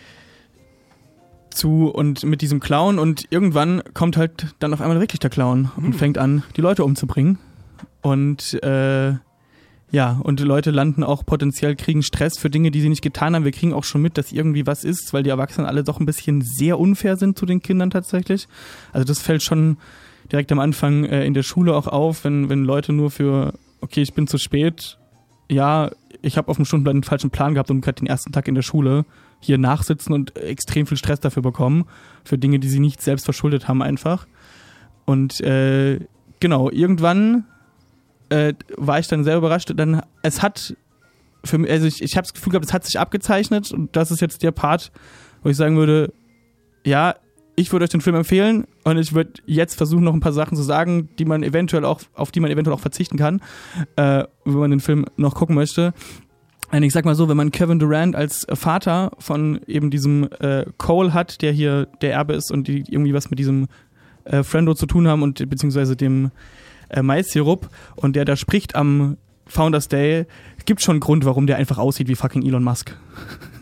zu und mit diesem Clown und irgendwann kommt halt dann auf einmal wirklich der Clown mhm. und fängt an, die Leute umzubringen. Und äh, ja, und die Leute landen auch potenziell, kriegen Stress für Dinge, die sie nicht getan haben. Wir kriegen auch schon mit, dass irgendwie was ist, weil die Erwachsenen alle doch ein bisschen sehr unfair sind zu den Kindern tatsächlich. Also das fällt schon direkt am Anfang äh, in der Schule auch auf, wenn, wenn Leute nur für, okay, ich bin zu spät, ja, ich habe auf dem Stundenplan einen falschen Plan gehabt und gerade den ersten Tag in der Schule hier nachsitzen und extrem viel Stress dafür bekommen, für Dinge, die sie nicht selbst verschuldet haben einfach. Und äh, genau, irgendwann Äh, war ich dann sehr überrascht. Dann, es hat für mich, also ich, ich habe das Gefühl gehabt, es hat sich abgezeichnet und das ist jetzt der Part, wo ich sagen würde, ja, ich würde euch den Film empfehlen und ich würde jetzt versuchen, noch ein paar Sachen zu sagen, die man eventuell auch, auf die man eventuell auch verzichten kann, äh, wenn man den Film noch gucken möchte. Und ich sag mal so, wenn man Kevin Durant als Vater von eben diesem äh, Cole hat, der hier der Erbe ist und die irgendwie was mit diesem äh, Frendo zu tun haben und beziehungsweise dem Äh, Maissirup und der da spricht am Founders Day, gibt schon einen Grund, warum der einfach aussieht wie fucking Elon Musk.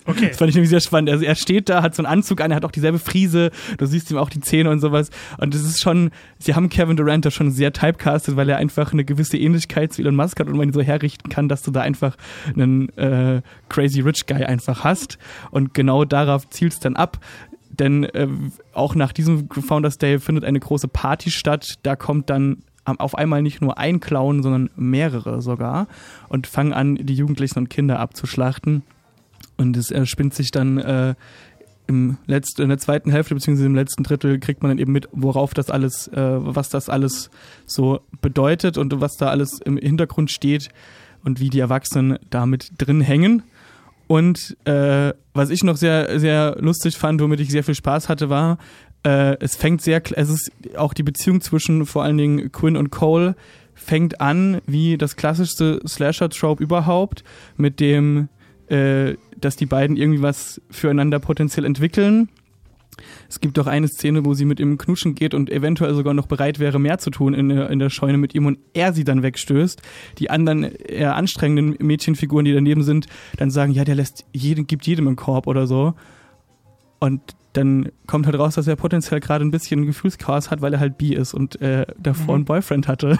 Okay. Das fand ich nämlich sehr spannend. Also er steht da, hat so einen Anzug an, er hat auch dieselbe Frise, du siehst ihm auch die Zähne und sowas. Und das ist schon, sie haben Kevin Durant da schon sehr typecastet, weil er einfach eine gewisse Ähnlichkeit zu Elon Musk hat und man ihn so herrichten kann, dass du da einfach einen äh, crazy rich Guy einfach hast. Und genau darauf zielt es dann ab. Denn äh, auch nach diesem Founders Day findet eine große Party statt. Da kommt dann auf einmal nicht nur ein Clown, sondern mehrere sogar und fangen an, die Jugendlichen und Kinder abzuschlachten. Und es äh, spinnt sich dann äh, im letzten, in der zweiten Hälfte beziehungsweise im letzten Drittel kriegt man dann eben mit, worauf das alles, äh, was das alles so bedeutet und was da alles im Hintergrund steht und wie die Erwachsenen damit drin hängen. Und äh, was ich noch sehr, sehr lustig fand, womit ich sehr viel Spaß hatte, war, äh, es fängt sehr, es ist auch die Beziehung zwischen vor allen Dingen Quinn und Cole fängt an wie das klassischste Slasher-Trope überhaupt, mit dem, äh, dass die beiden irgendwie was füreinander potenziell entwickeln. Es gibt auch eine Szene, wo sie mit ihm knutschen geht und eventuell sogar noch bereit wäre, mehr zu tun in der, in der Scheune mit ihm und er sie dann wegstößt. Die anderen eher anstrengenden Mädchenfiguren, die daneben sind, dann sagen, ja, der lässt jeden, gibt jedem einen Korb oder so. Und dann kommt halt raus, dass er potenziell gerade ein bisschen Gefühlschaos hat, weil er halt bi ist und äh, davor mhm. einen Boyfriend hatte.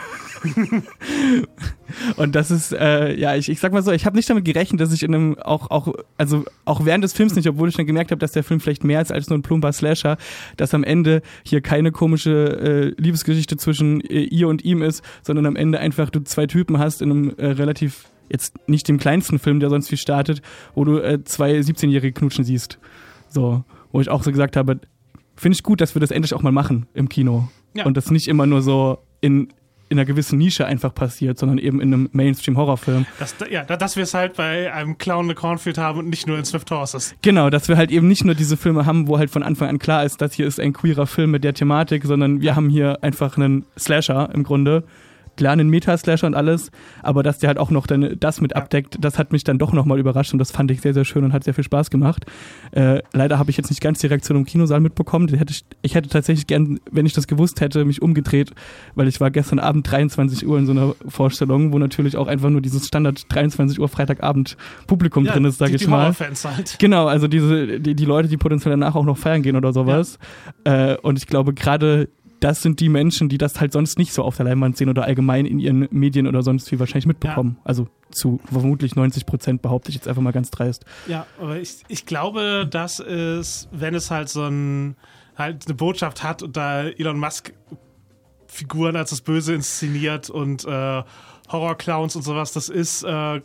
Und das ist, äh, ja, ich, ich sag mal so, ich habe nicht damit gerechnet, dass ich in einem, auch, auch, also auch während des Films nicht, obwohl ich dann gemerkt habe, dass der Film vielleicht mehr ist als nur ein plumper Slasher, dass am Ende hier keine komische äh, Liebesgeschichte zwischen äh, ihr und ihm ist, sondern am Ende einfach du zwei Typen hast in einem äh, relativ, jetzt nicht dem kleinsten Film, der sonst viel startet, wo du äh, zwei siebzehnjährige knutschen siehst. So. Wo ich auch so gesagt habe, finde ich gut, dass wir das endlich auch mal machen im Kino. Ja. Und das nicht immer nur so in, in einer gewissen Nische einfach passiert, sondern eben in einem Mainstream-Horrorfilm. Das, ja, dass wir es halt bei einem Clown in the Cornfield haben und nicht nur in Swift Horses. Genau, dass wir halt eben nicht nur diese Filme haben, wo halt von Anfang an klar ist, das hier ist ein queerer Film mit der Thematik, sondern wir haben hier einfach einen Slasher im Grunde. Klar, einen Meta-Slasher und alles, aber dass der halt auch noch dann das mit abdeckt, das hat mich dann doch nochmal überrascht und das fand ich sehr, sehr schön und hat sehr viel Spaß gemacht. Äh, leider habe ich jetzt nicht ganz die Reaktion im Kinosaal mitbekommen. Die hätte ich, ich hätte tatsächlich gern, wenn ich das gewusst hätte, mich umgedreht, weil ich war gestern Abend dreiundzwanzig Uhr in so einer Vorstellung, wo natürlich auch einfach nur dieses Standard dreiundzwanzig Uhr Freitagabend Publikum ja, drin ist, sag die, ich die mal. Horrorfans halt. Genau, also diese die, die Leute, die potenziell danach auch noch feiern gehen oder sowas. Ja. Äh, und ich glaube, gerade das sind die Menschen, die das halt sonst nicht so auf der Leinwand sehen oder allgemein in ihren Medien oder sonst wie wahrscheinlich mitbekommen. Ja. Also zu vermutlich neunzig Prozent behaupte ich jetzt einfach mal ganz dreist. Ja, aber ich, ich glaube, dass es, wenn es halt so ein, halt eine Botschaft hat und da Elon Musk Figuren als das Böse inszeniert und äh, Horrorclowns und sowas, das ist, äh,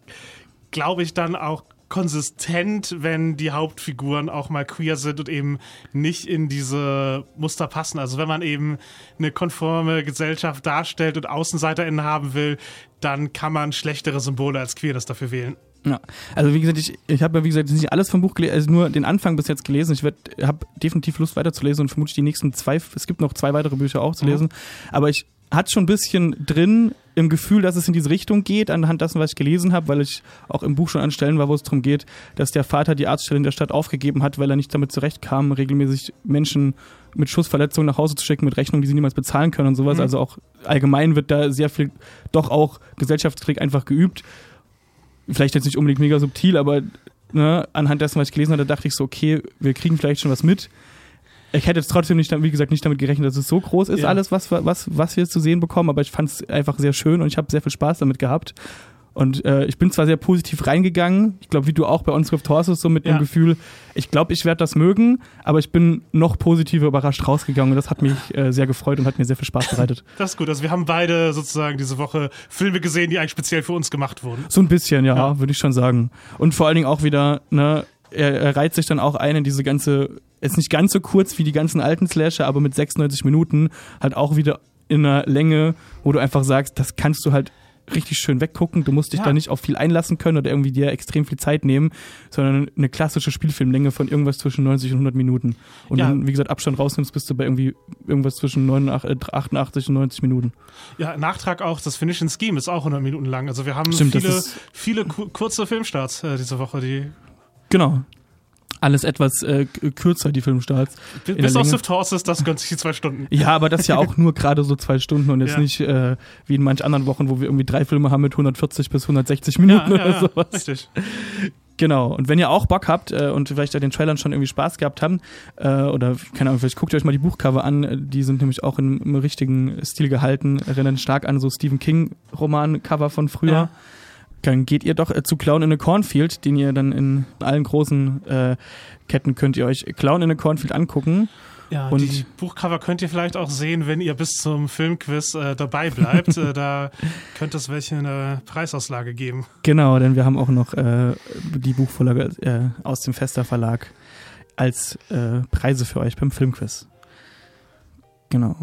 glaube ich, dann auch konsistent, wenn die Hauptfiguren auch mal queer sind und eben nicht in diese Muster passen. Also wenn man eben eine konforme Gesellschaft darstellt und AußenseiterInnen haben will, dann kann man schlechtere Symbole als Queerness dafür wählen. Ja, also wie gesagt, ich, ich habe ja wie gesagt nicht alles vom Buch gelesen, also nur den Anfang bis jetzt gelesen. Ich habe definitiv Lust weiterzulesen und vermutlich die nächsten zwei, es gibt noch zwei weitere Bücher auch zu lesen, mhm. aber ich hatte schon ein bisschen drin im Gefühl, dass es in diese Richtung geht, anhand dessen, was ich gelesen habe, weil ich auch im Buch schon an Stellen war, wo es darum geht, dass der Vater die Arztstelle in der Stadt aufgegeben hat, weil er nicht damit zurechtkam, regelmäßig Menschen mit Schussverletzungen nach Hause zu schicken, mit Rechnungen, die sie niemals bezahlen können und sowas. Mhm. Also auch allgemein wird da sehr viel, doch auch Gesellschaftskrieg einfach geübt. Vielleicht jetzt nicht unbedingt mega subtil, aber ne, anhand dessen, was ich gelesen hatte, dachte ich so, okay, wir kriegen vielleicht schon was mit. Ich hätte jetzt trotzdem nicht, wie gesagt, nicht damit gerechnet, dass es so groß ist, ja. alles, was, was, was wir zu sehen bekommen, aber ich fand es einfach sehr schön und ich habe sehr viel Spaß damit gehabt. Und äh, ich bin zwar sehr positiv reingegangen, ich glaube, wie du auch bei Unswift Horses, so mit ja. dem Gefühl, ich glaube, ich werde das mögen, aber ich bin noch positiver überrascht rausgegangen und das hat mich äh, sehr gefreut und hat mir sehr viel Spaß bereitet. Das ist gut, also wir haben beide sozusagen diese Woche Filme gesehen, die eigentlich speziell für uns gemacht wurden. So ein bisschen, ja, ja. würde ich schon sagen. Und vor allen Dingen auch wieder, ne, er, er reiht sich dann auch ein in diese ganze, ist nicht ganz so kurz wie die ganzen alten Slasher, aber mit sechsundneunzig Minuten halt auch wieder in einer Länge, wo du einfach sagst, das kannst du halt richtig schön weggucken, du musst dich ja. da nicht auf viel einlassen können oder irgendwie dir extrem viel Zeit nehmen, sondern eine klassische Spielfilmlänge von irgendwas zwischen neunzig und hundert Minuten. Und ja. dann, wie gesagt, Abstand rausnimmst, bist du bei irgendwie irgendwas zwischen achtundachtzig und neunzig Minuten. Ja, Nachtrag auch, das Finishing Scheme ist auch hundert Minuten lang. Also wir haben Stimmt, viele, viele kurze Filmstarts äh, diese Woche, die genau. Alles etwas äh, kürzer, die Filmstarts. Bis auf Swift Horses, das gönnt sich die zwei Stunden. Ja, aber das ja auch nur gerade so zwei Stunden und jetzt ja. nicht äh, wie in manch anderen Wochen, wo wir irgendwie drei Filme haben mit hundertvierzig bis hundertsechzig Minuten ja, ja, oder sowas. Richtig. Genau, und wenn ihr auch Bock habt äh, und vielleicht ja den Trailern schon irgendwie Spaß gehabt habt, äh, oder keine Ahnung, vielleicht guckt ihr euch mal die Buchcover an, die sind nämlich auch im, im richtigen Stil gehalten, erinnern stark an so Stephen King-Roman-Cover von früher. Ja. Dann geht ihr doch äh, zu Clown in a Cornfield, den ihr dann in allen großen äh, Ketten könnt ihr euch Clown in a Cornfield angucken. Ja, und die Buchcover könnt ihr vielleicht auch sehen, wenn ihr bis zum Filmquiz äh, dabei bleibt. äh, da könnte es welche eine Preisauslage geben. Genau, denn wir haben auch noch äh, die Buchvorlage äh, aus dem Fester Verlag als äh, Preise für euch beim Filmquiz. Genau.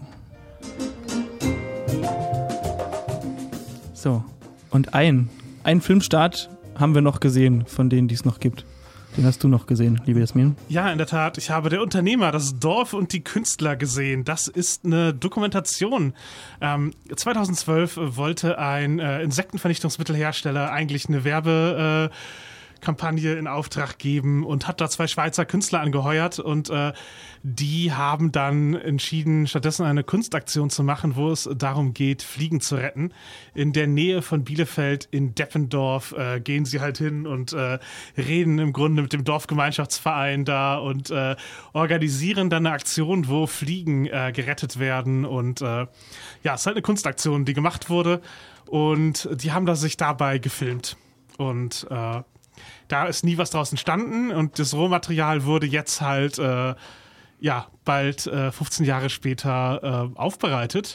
So, und ein, ein Filmstart haben wir noch gesehen, von denen, die es noch gibt. Den hast du noch gesehen, liebe Jasmin. Ja, in der Tat. Ich habe Der Unternehmer, das Dorf und die Künstler gesehen. Das ist eine Dokumentation. Ähm, zweitausendzwölf wollte ein äh, Insektenvernichtungsmittelhersteller eigentlich eine Werbe... Äh, Kampagne in Auftrag geben und hat da zwei Schweizer Künstler angeheuert und äh, die haben dann entschieden, stattdessen eine Kunstaktion zu machen, wo es darum geht, Fliegen zu retten. In der Nähe von Bielefeld in Deppendorf äh, gehen sie halt hin und äh, reden im Grunde mit dem Dorfgemeinschaftsverein da und äh, organisieren dann eine Aktion, wo Fliegen äh, gerettet werden und äh, ja, es ist halt eine Kunstaktion, die gemacht wurde und die haben da sich dabei gefilmt und äh, da ist nie was draus entstanden und das Rohmaterial wurde jetzt halt äh, ja bald äh, fünfzehn Jahre später äh, aufbereitet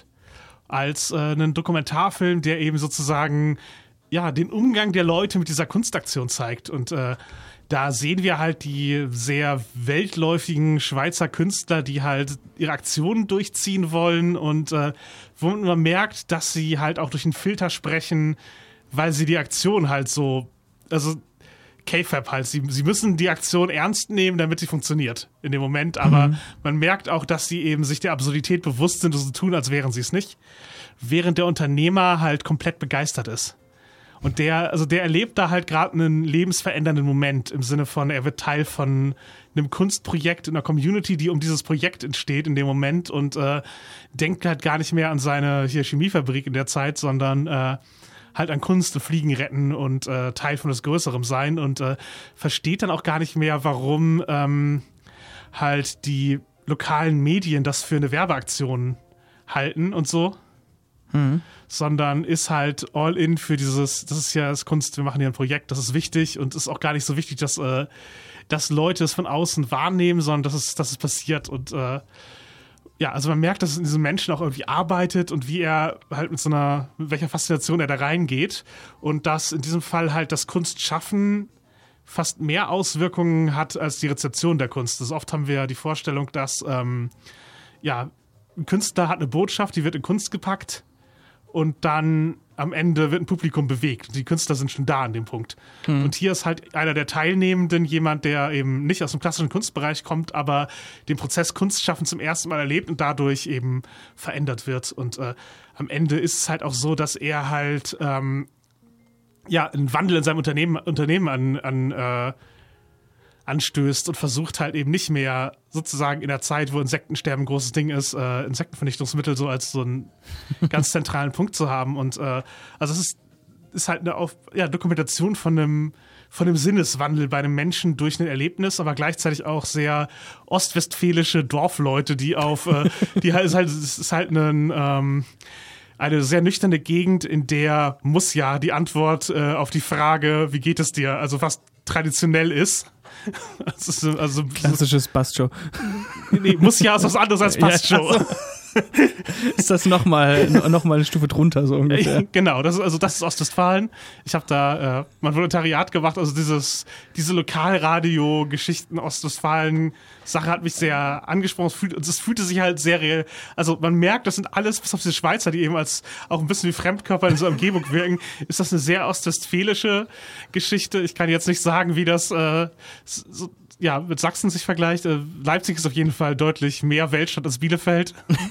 als äh, einen Dokumentarfilm, der eben sozusagen ja den Umgang der Leute mit dieser Kunstaktion zeigt und äh, da sehen wir halt die sehr weltläufigen Schweizer Künstler, die halt ihre Aktionen durchziehen wollen und äh, wo man merkt, dass sie halt auch durch einen Filter sprechen, weil sie die Aktion halt so, also K-Fab halt. Sie, sie müssen die Aktion ernst nehmen, damit sie funktioniert in dem Moment. Aber mhm. man merkt auch, dass sie eben sich der Absurdität bewusst sind und so tun, als wären sie es nicht. Während der Unternehmer halt komplett begeistert ist. Und der, also der erlebt da halt gerade einen lebensverändernden Moment im Sinne von, er wird Teil von einem Kunstprojekt in einer Community, die um dieses Projekt entsteht in dem Moment und äh, denkt halt gar nicht mehr an seine hier Chemiefabrik in der Zeit, sondern äh, halt an Kunst und Fliegen retten und äh, Teil von etwas Größerem sein und äh, versteht dann auch gar nicht mehr, warum ähm, halt die lokalen Medien das für eine Werbeaktion halten und so. Mhm. Sondern ist halt all in für dieses, das ist ja das Kunst, wir machen hier ein Projekt, das ist wichtig und ist auch gar nicht so wichtig, dass, äh, dass Leute es von außen wahrnehmen, sondern dass es, dass es passiert und äh, ja, also man merkt, dass es in diesem Menschen auch irgendwie arbeitet und wie er halt mit so einer, mit welcher Faszination er da reingeht und dass in diesem Fall halt das Kunstschaffen fast mehr Auswirkungen hat als die Rezeption der Kunst. Also oft haben wir ja die Vorstellung, dass ähm, ja, ein Künstler hat eine Botschaft, die wird in Kunst gepackt und dann am Ende wird ein Publikum bewegt. Die Künstler sind schon da an dem Punkt. Mhm. Und hier ist halt einer der Teilnehmenden jemand, der eben nicht aus dem klassischen Kunstbereich kommt, aber den Prozess Kunstschaffen zum ersten Mal erlebt und dadurch eben verändert wird. Und äh, am Ende ist es halt auch so, dass er halt ähm, ja, einen Wandel in seinem Unternehmen, Unternehmen an, an äh, anstößt und versucht halt eben nicht mehr sozusagen in der Zeit, wo Insektensterben ein großes Ding ist, äh, Insektenvernichtungsmittel so als so einen ganz zentralen Punkt zu haben. Und äh, also es ist, ist halt eine Auf, ja, Dokumentation von einem, von einem Sinneswandel bei einem Menschen durch ein Erlebnis, aber gleichzeitig auch sehr ostwestfälische Dorfleute, die auf, äh, die halt, ist halt, es ist halt ein, ähm, eine sehr nüchterne Gegend, in der muss ja die Antwort äh, auf die Frage, wie geht es dir, also fast traditionell ist. Also, also, klassisches Bastshow. Nee, muss ja ist was anderes als Bastshow. Ja, also. Ist das nochmal noch mal eine Stufe drunter, so ungefähr? Genau, das ist, also das ist Ostwestfalen. Ich habe da äh, mein Volontariat gemacht, also dieses, diese Lokalradio-Geschichten Ostwestfalen-Sache hat mich sehr angesprochen. Es, fühlt, es fühlte sich halt sehr real. Also man merkt, das sind alles, bis auf diese Schweizer, die eben als auch ein bisschen wie Fremdkörper in so einer Umgebung wirken, ist das eine sehr ostwestfälische Geschichte. Ich kann jetzt nicht sagen, wie das äh, so, ja, mit Sachsen sich vergleicht. Leipzig ist auf jeden Fall deutlich mehr Weltstadt als Bielefeld.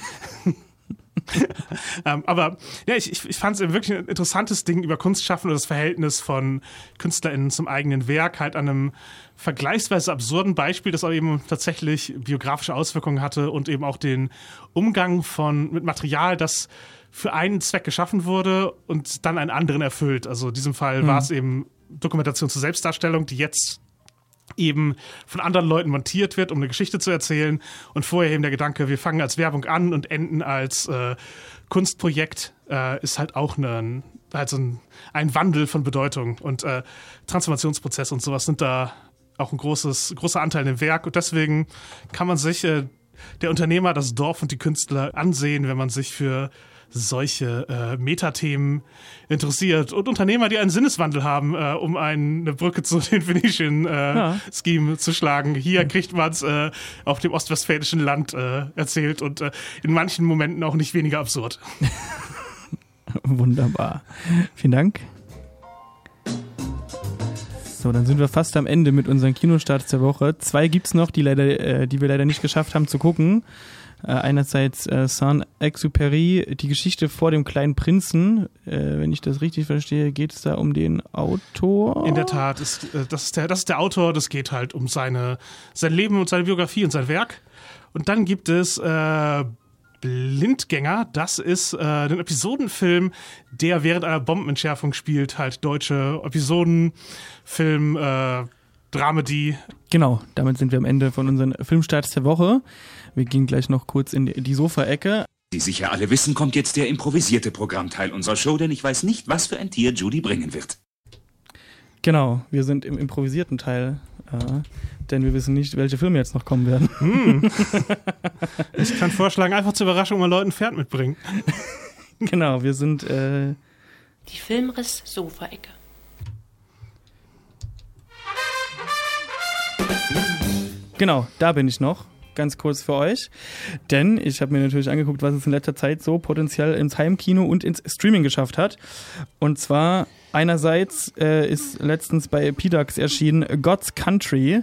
ähm, aber ja, ich, ich, ich fand es wirklich ein interessantes Ding über Kunstschaffen und das Verhältnis von KünstlerInnen zum eigenen Werk, halt an einem vergleichsweise absurden Beispiel, das aber eben tatsächlich biografische Auswirkungen hatte und eben auch den Umgang von mit Material, das für einen Zweck geschaffen wurde und dann einen anderen erfüllt. Also in diesem Fall mhm. war es eben Dokumentation zur Selbstdarstellung, die jetzt eben von anderen Leuten montiert wird, um eine Geschichte zu erzählen. Und vorher eben der Gedanke, wir fangen als Werbung an und enden als äh, Kunstprojekt, äh, ist halt auch ein, halt so ein, ein Wandel von Bedeutung. Und äh, Transformationsprozess und sowas sind da auch ein großes, großer Anteil im Werk. Und deswegen kann man sich äh, der Unternehmer, das Dorf und die Künstler ansehen, wenn man sich für solche äh, Metathemen interessiert. Und Unternehmer, die einen Sinneswandel haben, äh, um eine Brücke zu den Venetian äh, ja. Scheme zu schlagen. Hier kriegt man es äh, auf dem ostwestfälischen Land äh, erzählt und äh, in manchen Momenten auch nicht weniger absurd. Wunderbar. Vielen Dank. So, dann sind wir fast am Ende mit unseren Kinostarts der Woche. Zwei gibt's noch, die leider, äh, die wir leider nicht geschafft haben zu gucken. Äh, einerseits äh, Saint-Exupéry, die Geschichte vor dem kleinen Prinzen. Äh, wenn ich das richtig verstehe, geht es da um den Autor. In der Tat, ist, äh, das, ist der, das ist der Autor. Das geht halt um seine, sein Leben und seine Biografie und sein Werk. Und dann gibt es äh, Blindgänger. Das ist äh, ein Episodenfilm, der während einer Bombenentschärfung spielt. Halt deutsche Episodenfilm, äh, Dramedy. Genau, damit sind wir am Ende von unseren Filmstarts der Woche. Wir gehen gleich noch kurz in die Sofa-Ecke. Die sicher alle wissen, kommt jetzt der improvisierte Programmteil unserer Show, denn ich weiß nicht, was für ein Tier Judy bringen wird. Genau, wir sind im improvisierten Teil, äh, denn wir wissen nicht, welche Filme jetzt noch kommen werden. Hm. Ich kann vorschlagen, einfach zur Überraschung mal Leuten ein Pferd mitbringen. Genau, wir sind äh, die Filmriss-Sofa-Ecke. Genau, da bin ich noch. Ganz kurz für euch, denn ich habe mir natürlich angeguckt, was es in letzter Zeit so potenziell ins Heimkino und ins Streaming geschafft hat. Und zwar einerseits äh, ist letztens bei P D A X erschienen God's Country,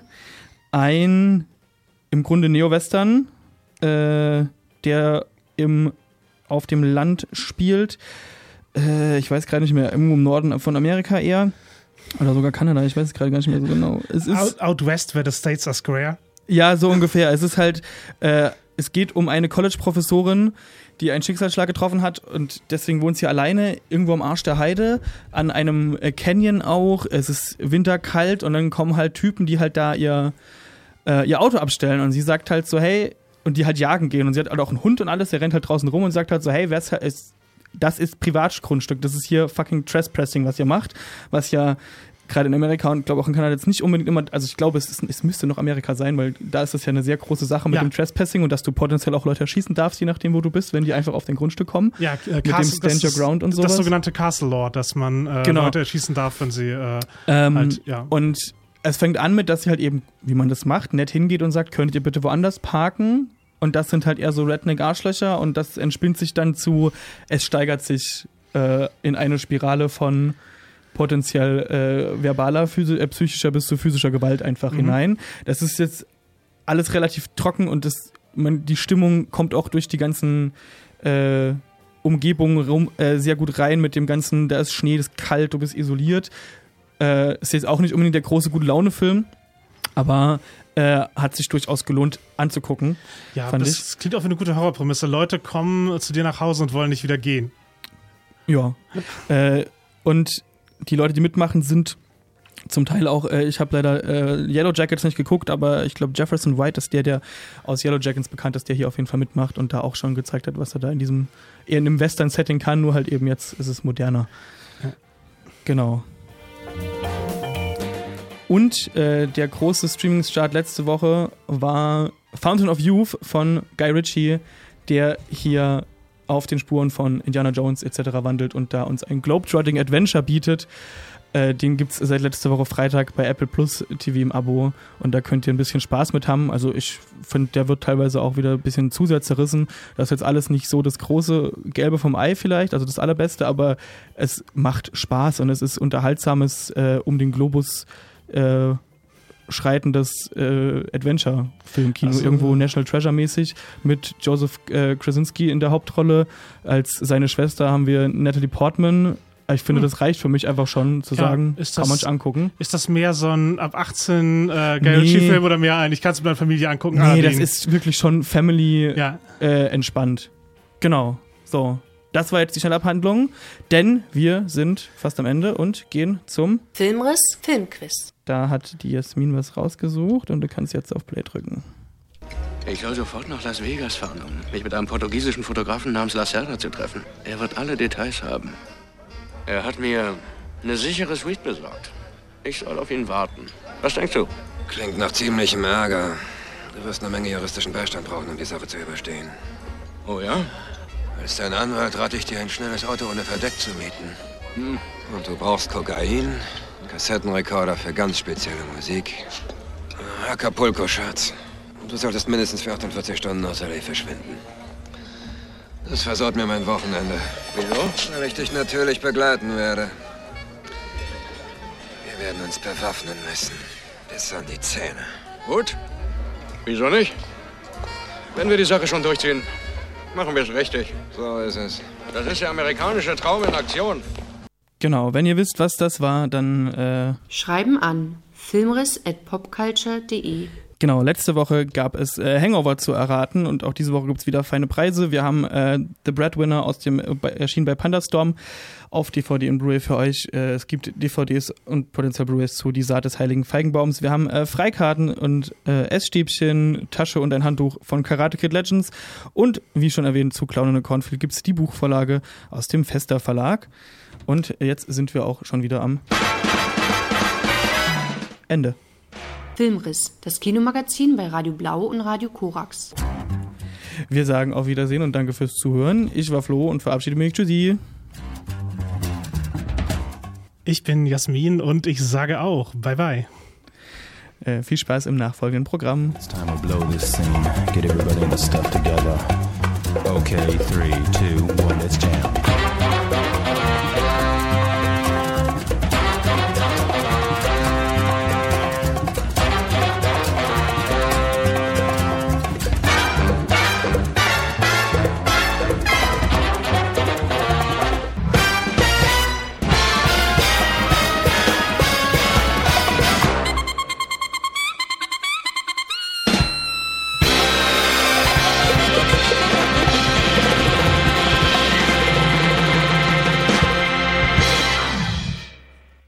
ein im Grunde Neo-Western, äh, der im, auf dem Land spielt. Äh, ich weiß gerade nicht mehr, irgendwo im Norden von Amerika eher. Oder sogar Kanada, ich weiß es gerade gar nicht mehr so genau. Es ist Out, out West, where the states are square. Ja, so ungefähr. Es ist halt, äh, es geht um eine College-Professorin, die einen Schicksalsschlag getroffen hat und deswegen wohnt sie alleine irgendwo am Arsch der Heide, an einem äh, Canyon auch. Es ist winterkalt und dann kommen halt Typen, die halt da ihr, äh, ihr Auto abstellen und sie sagt halt so, hey, und die halt jagen gehen und sie hat halt auch einen Hund und alles, der rennt halt draußen rum und sagt halt so, hey, wer's, ist, das ist Privatgrundstück, das ist hier fucking Trespassing, was ihr macht, was ja gerade in Amerika und glaube auch in Kanada jetzt nicht unbedingt immer, also ich glaube, es, ist, es müsste noch Amerika sein, weil da ist das ja eine sehr große Sache mit ja. dem Trespassing und dass du potenziell auch Leute erschießen darfst, je nachdem, wo du bist, wenn die einfach auf dein Grundstück kommen. Ja, äh, mit Castle, dem Stand Your Ground und sowas. Das sogenannte Castle Law, dass man äh, genau. Leute erschießen darf, wenn sie äh, ähm, halt, ja. Und es fängt an mit, dass sie halt eben, wie man das macht, nett hingeht und sagt, könnt ihr bitte woanders parken? Und das sind halt eher so Redneck-Arschlöcher und das entspinnt sich dann zu, es steigert sich äh, in eine Spirale von potenziell äh, verbaler, physi- äh, psychischer bis zu physischer Gewalt einfach mhm. hinein. Das ist jetzt alles relativ trocken und das, man, die Stimmung kommt auch durch die ganzen äh, Umgebungen rum, äh, sehr gut rein mit dem ganzen, da ist Schnee, das ist kalt, du bist isoliert. Äh, ist jetzt auch nicht unbedingt der große Gute-Laune-Film, aber äh, hat sich durchaus gelohnt anzugucken. Ja, fand das, ich. das klingt auch wie eine gute Horrorprämisse. Leute kommen zu dir nach Hause und wollen nicht wieder gehen. Ja. äh, und die Leute, die mitmachen, sind zum Teil auch, äh, ich habe leider äh, Yellow Jackets nicht geguckt, aber ich glaube Jefferson White ist der, der aus Yellow Jackets bekannt ist, der hier auf jeden Fall mitmacht und da auch schon gezeigt hat, was er da in diesem, eher in einem Western-Setting kann, nur halt eben jetzt ist es moderner. Ja. Genau. Und äh, der große Streaming-Start letzte Woche war Fountain of Youth von Guy Ritchie, der hier auf den Spuren von Indiana Jones et cetera wandelt und da uns ein Globetrotting Adventure bietet. Äh, den gibt es seit letzter Woche Freitag bei Apple Plus T V im Abo und da könnt ihr ein bisschen Spaß mit haben. Also ich finde, der wird teilweise auch wieder ein bisschen zu sehr zerrissen. Das ist jetzt alles nicht so das große Gelbe vom Ei vielleicht, also das Allerbeste, aber es macht Spaß und es ist unterhaltsames äh, um den Globus äh, schreitendes äh, Adventure-Filmkino, also, irgendwo National Treasure-mäßig mit Joseph äh, Krasinski in der Hauptrolle. Als seine Schwester haben wir Natalie Portman. Ich finde, hm. das reicht für mich einfach schon zu ja, sagen, das, kann man sich angucken. Ist das mehr so ein ab achtzehn äh, Guy Ritchie-Film nee. oder mehr ein? Ich kann es mit meiner Familie angucken. Nee, ah, das ist wirklich schon Family ja. äh, entspannt. Genau, so. das war jetzt die Schnellabhandlung, denn wir sind fast am Ende und gehen zum Filmriss Filmquiz. Da hat die Jasmin was rausgesucht und du kannst jetzt auf Play drücken. Ich soll sofort nach Las Vegas fahren, um mich mit einem portugiesischen Fotografen namens Lacerda zu treffen. Er wird alle Details haben. Er hat mir eine sichere Suite besorgt. Ich soll auf ihn warten. Was denkst du? Klingt nach ziemlichem Ärger. Du wirst eine Menge juristischen Beistand brauchen, um die Sache zu überstehen. Oh ja? Als dein Anwalt rate ich dir, ein schnelles Auto ohne Verdeck zu mieten. Hm. Und du brauchst Kokain, einen Kassettenrekorder für ganz spezielle Musik, Acapulco-Schatz. Und du solltest mindestens für achtundvierzig Stunden aus L A verschwinden. Das versaut mir mein Wochenende. Wieso? Weil ich dich natürlich begleiten werde. Wir werden uns bewaffnen müssen. Bis an die Zähne. Gut. Wieso nicht? Wenn wir die Sache schon durchziehen, machen wir es richtig. So ist es. Das ist der amerikanische Traum in Aktion. Genau, wenn ihr wisst, was das war, dann äh schreiben an filmriss at popculture punkt de. Genau, letzte Woche gab es äh, Hangover zu erraten und auch diese Woche gibt es wieder feine Preise. Wir haben äh, The Breadwinner aus dem äh, erschienen bei Pandastorm auf D V D und Blu-ray für euch. Äh, es gibt D V Ds und potenziell Blu-rays zu Die Saat des Heiligen Feigenbaums. Wir haben äh, Freikarten und äh, Essstäbchen, Tasche und ein Handtuch von Karate Kid Legends. Und wie schon erwähnt, zu Clown in a Cornfield gibt es die Buchvorlage aus dem Fester Verlag. Und jetzt sind wir auch schon wieder am Ende. Filmriss, das Kinomagazin bei Radio Blau und Radio Korax. Wir sagen auf Wiedersehen und danke fürs Zuhören. Ich war Flo und verabschiede mich. Tschüssi. Ich bin Jasmin und ich sage auch bye bye. Äh, viel Spaß im nachfolgenden Programm. It's time to blow this scene. Get everybody in the stuff together. Okay, three, two, one, let's jam.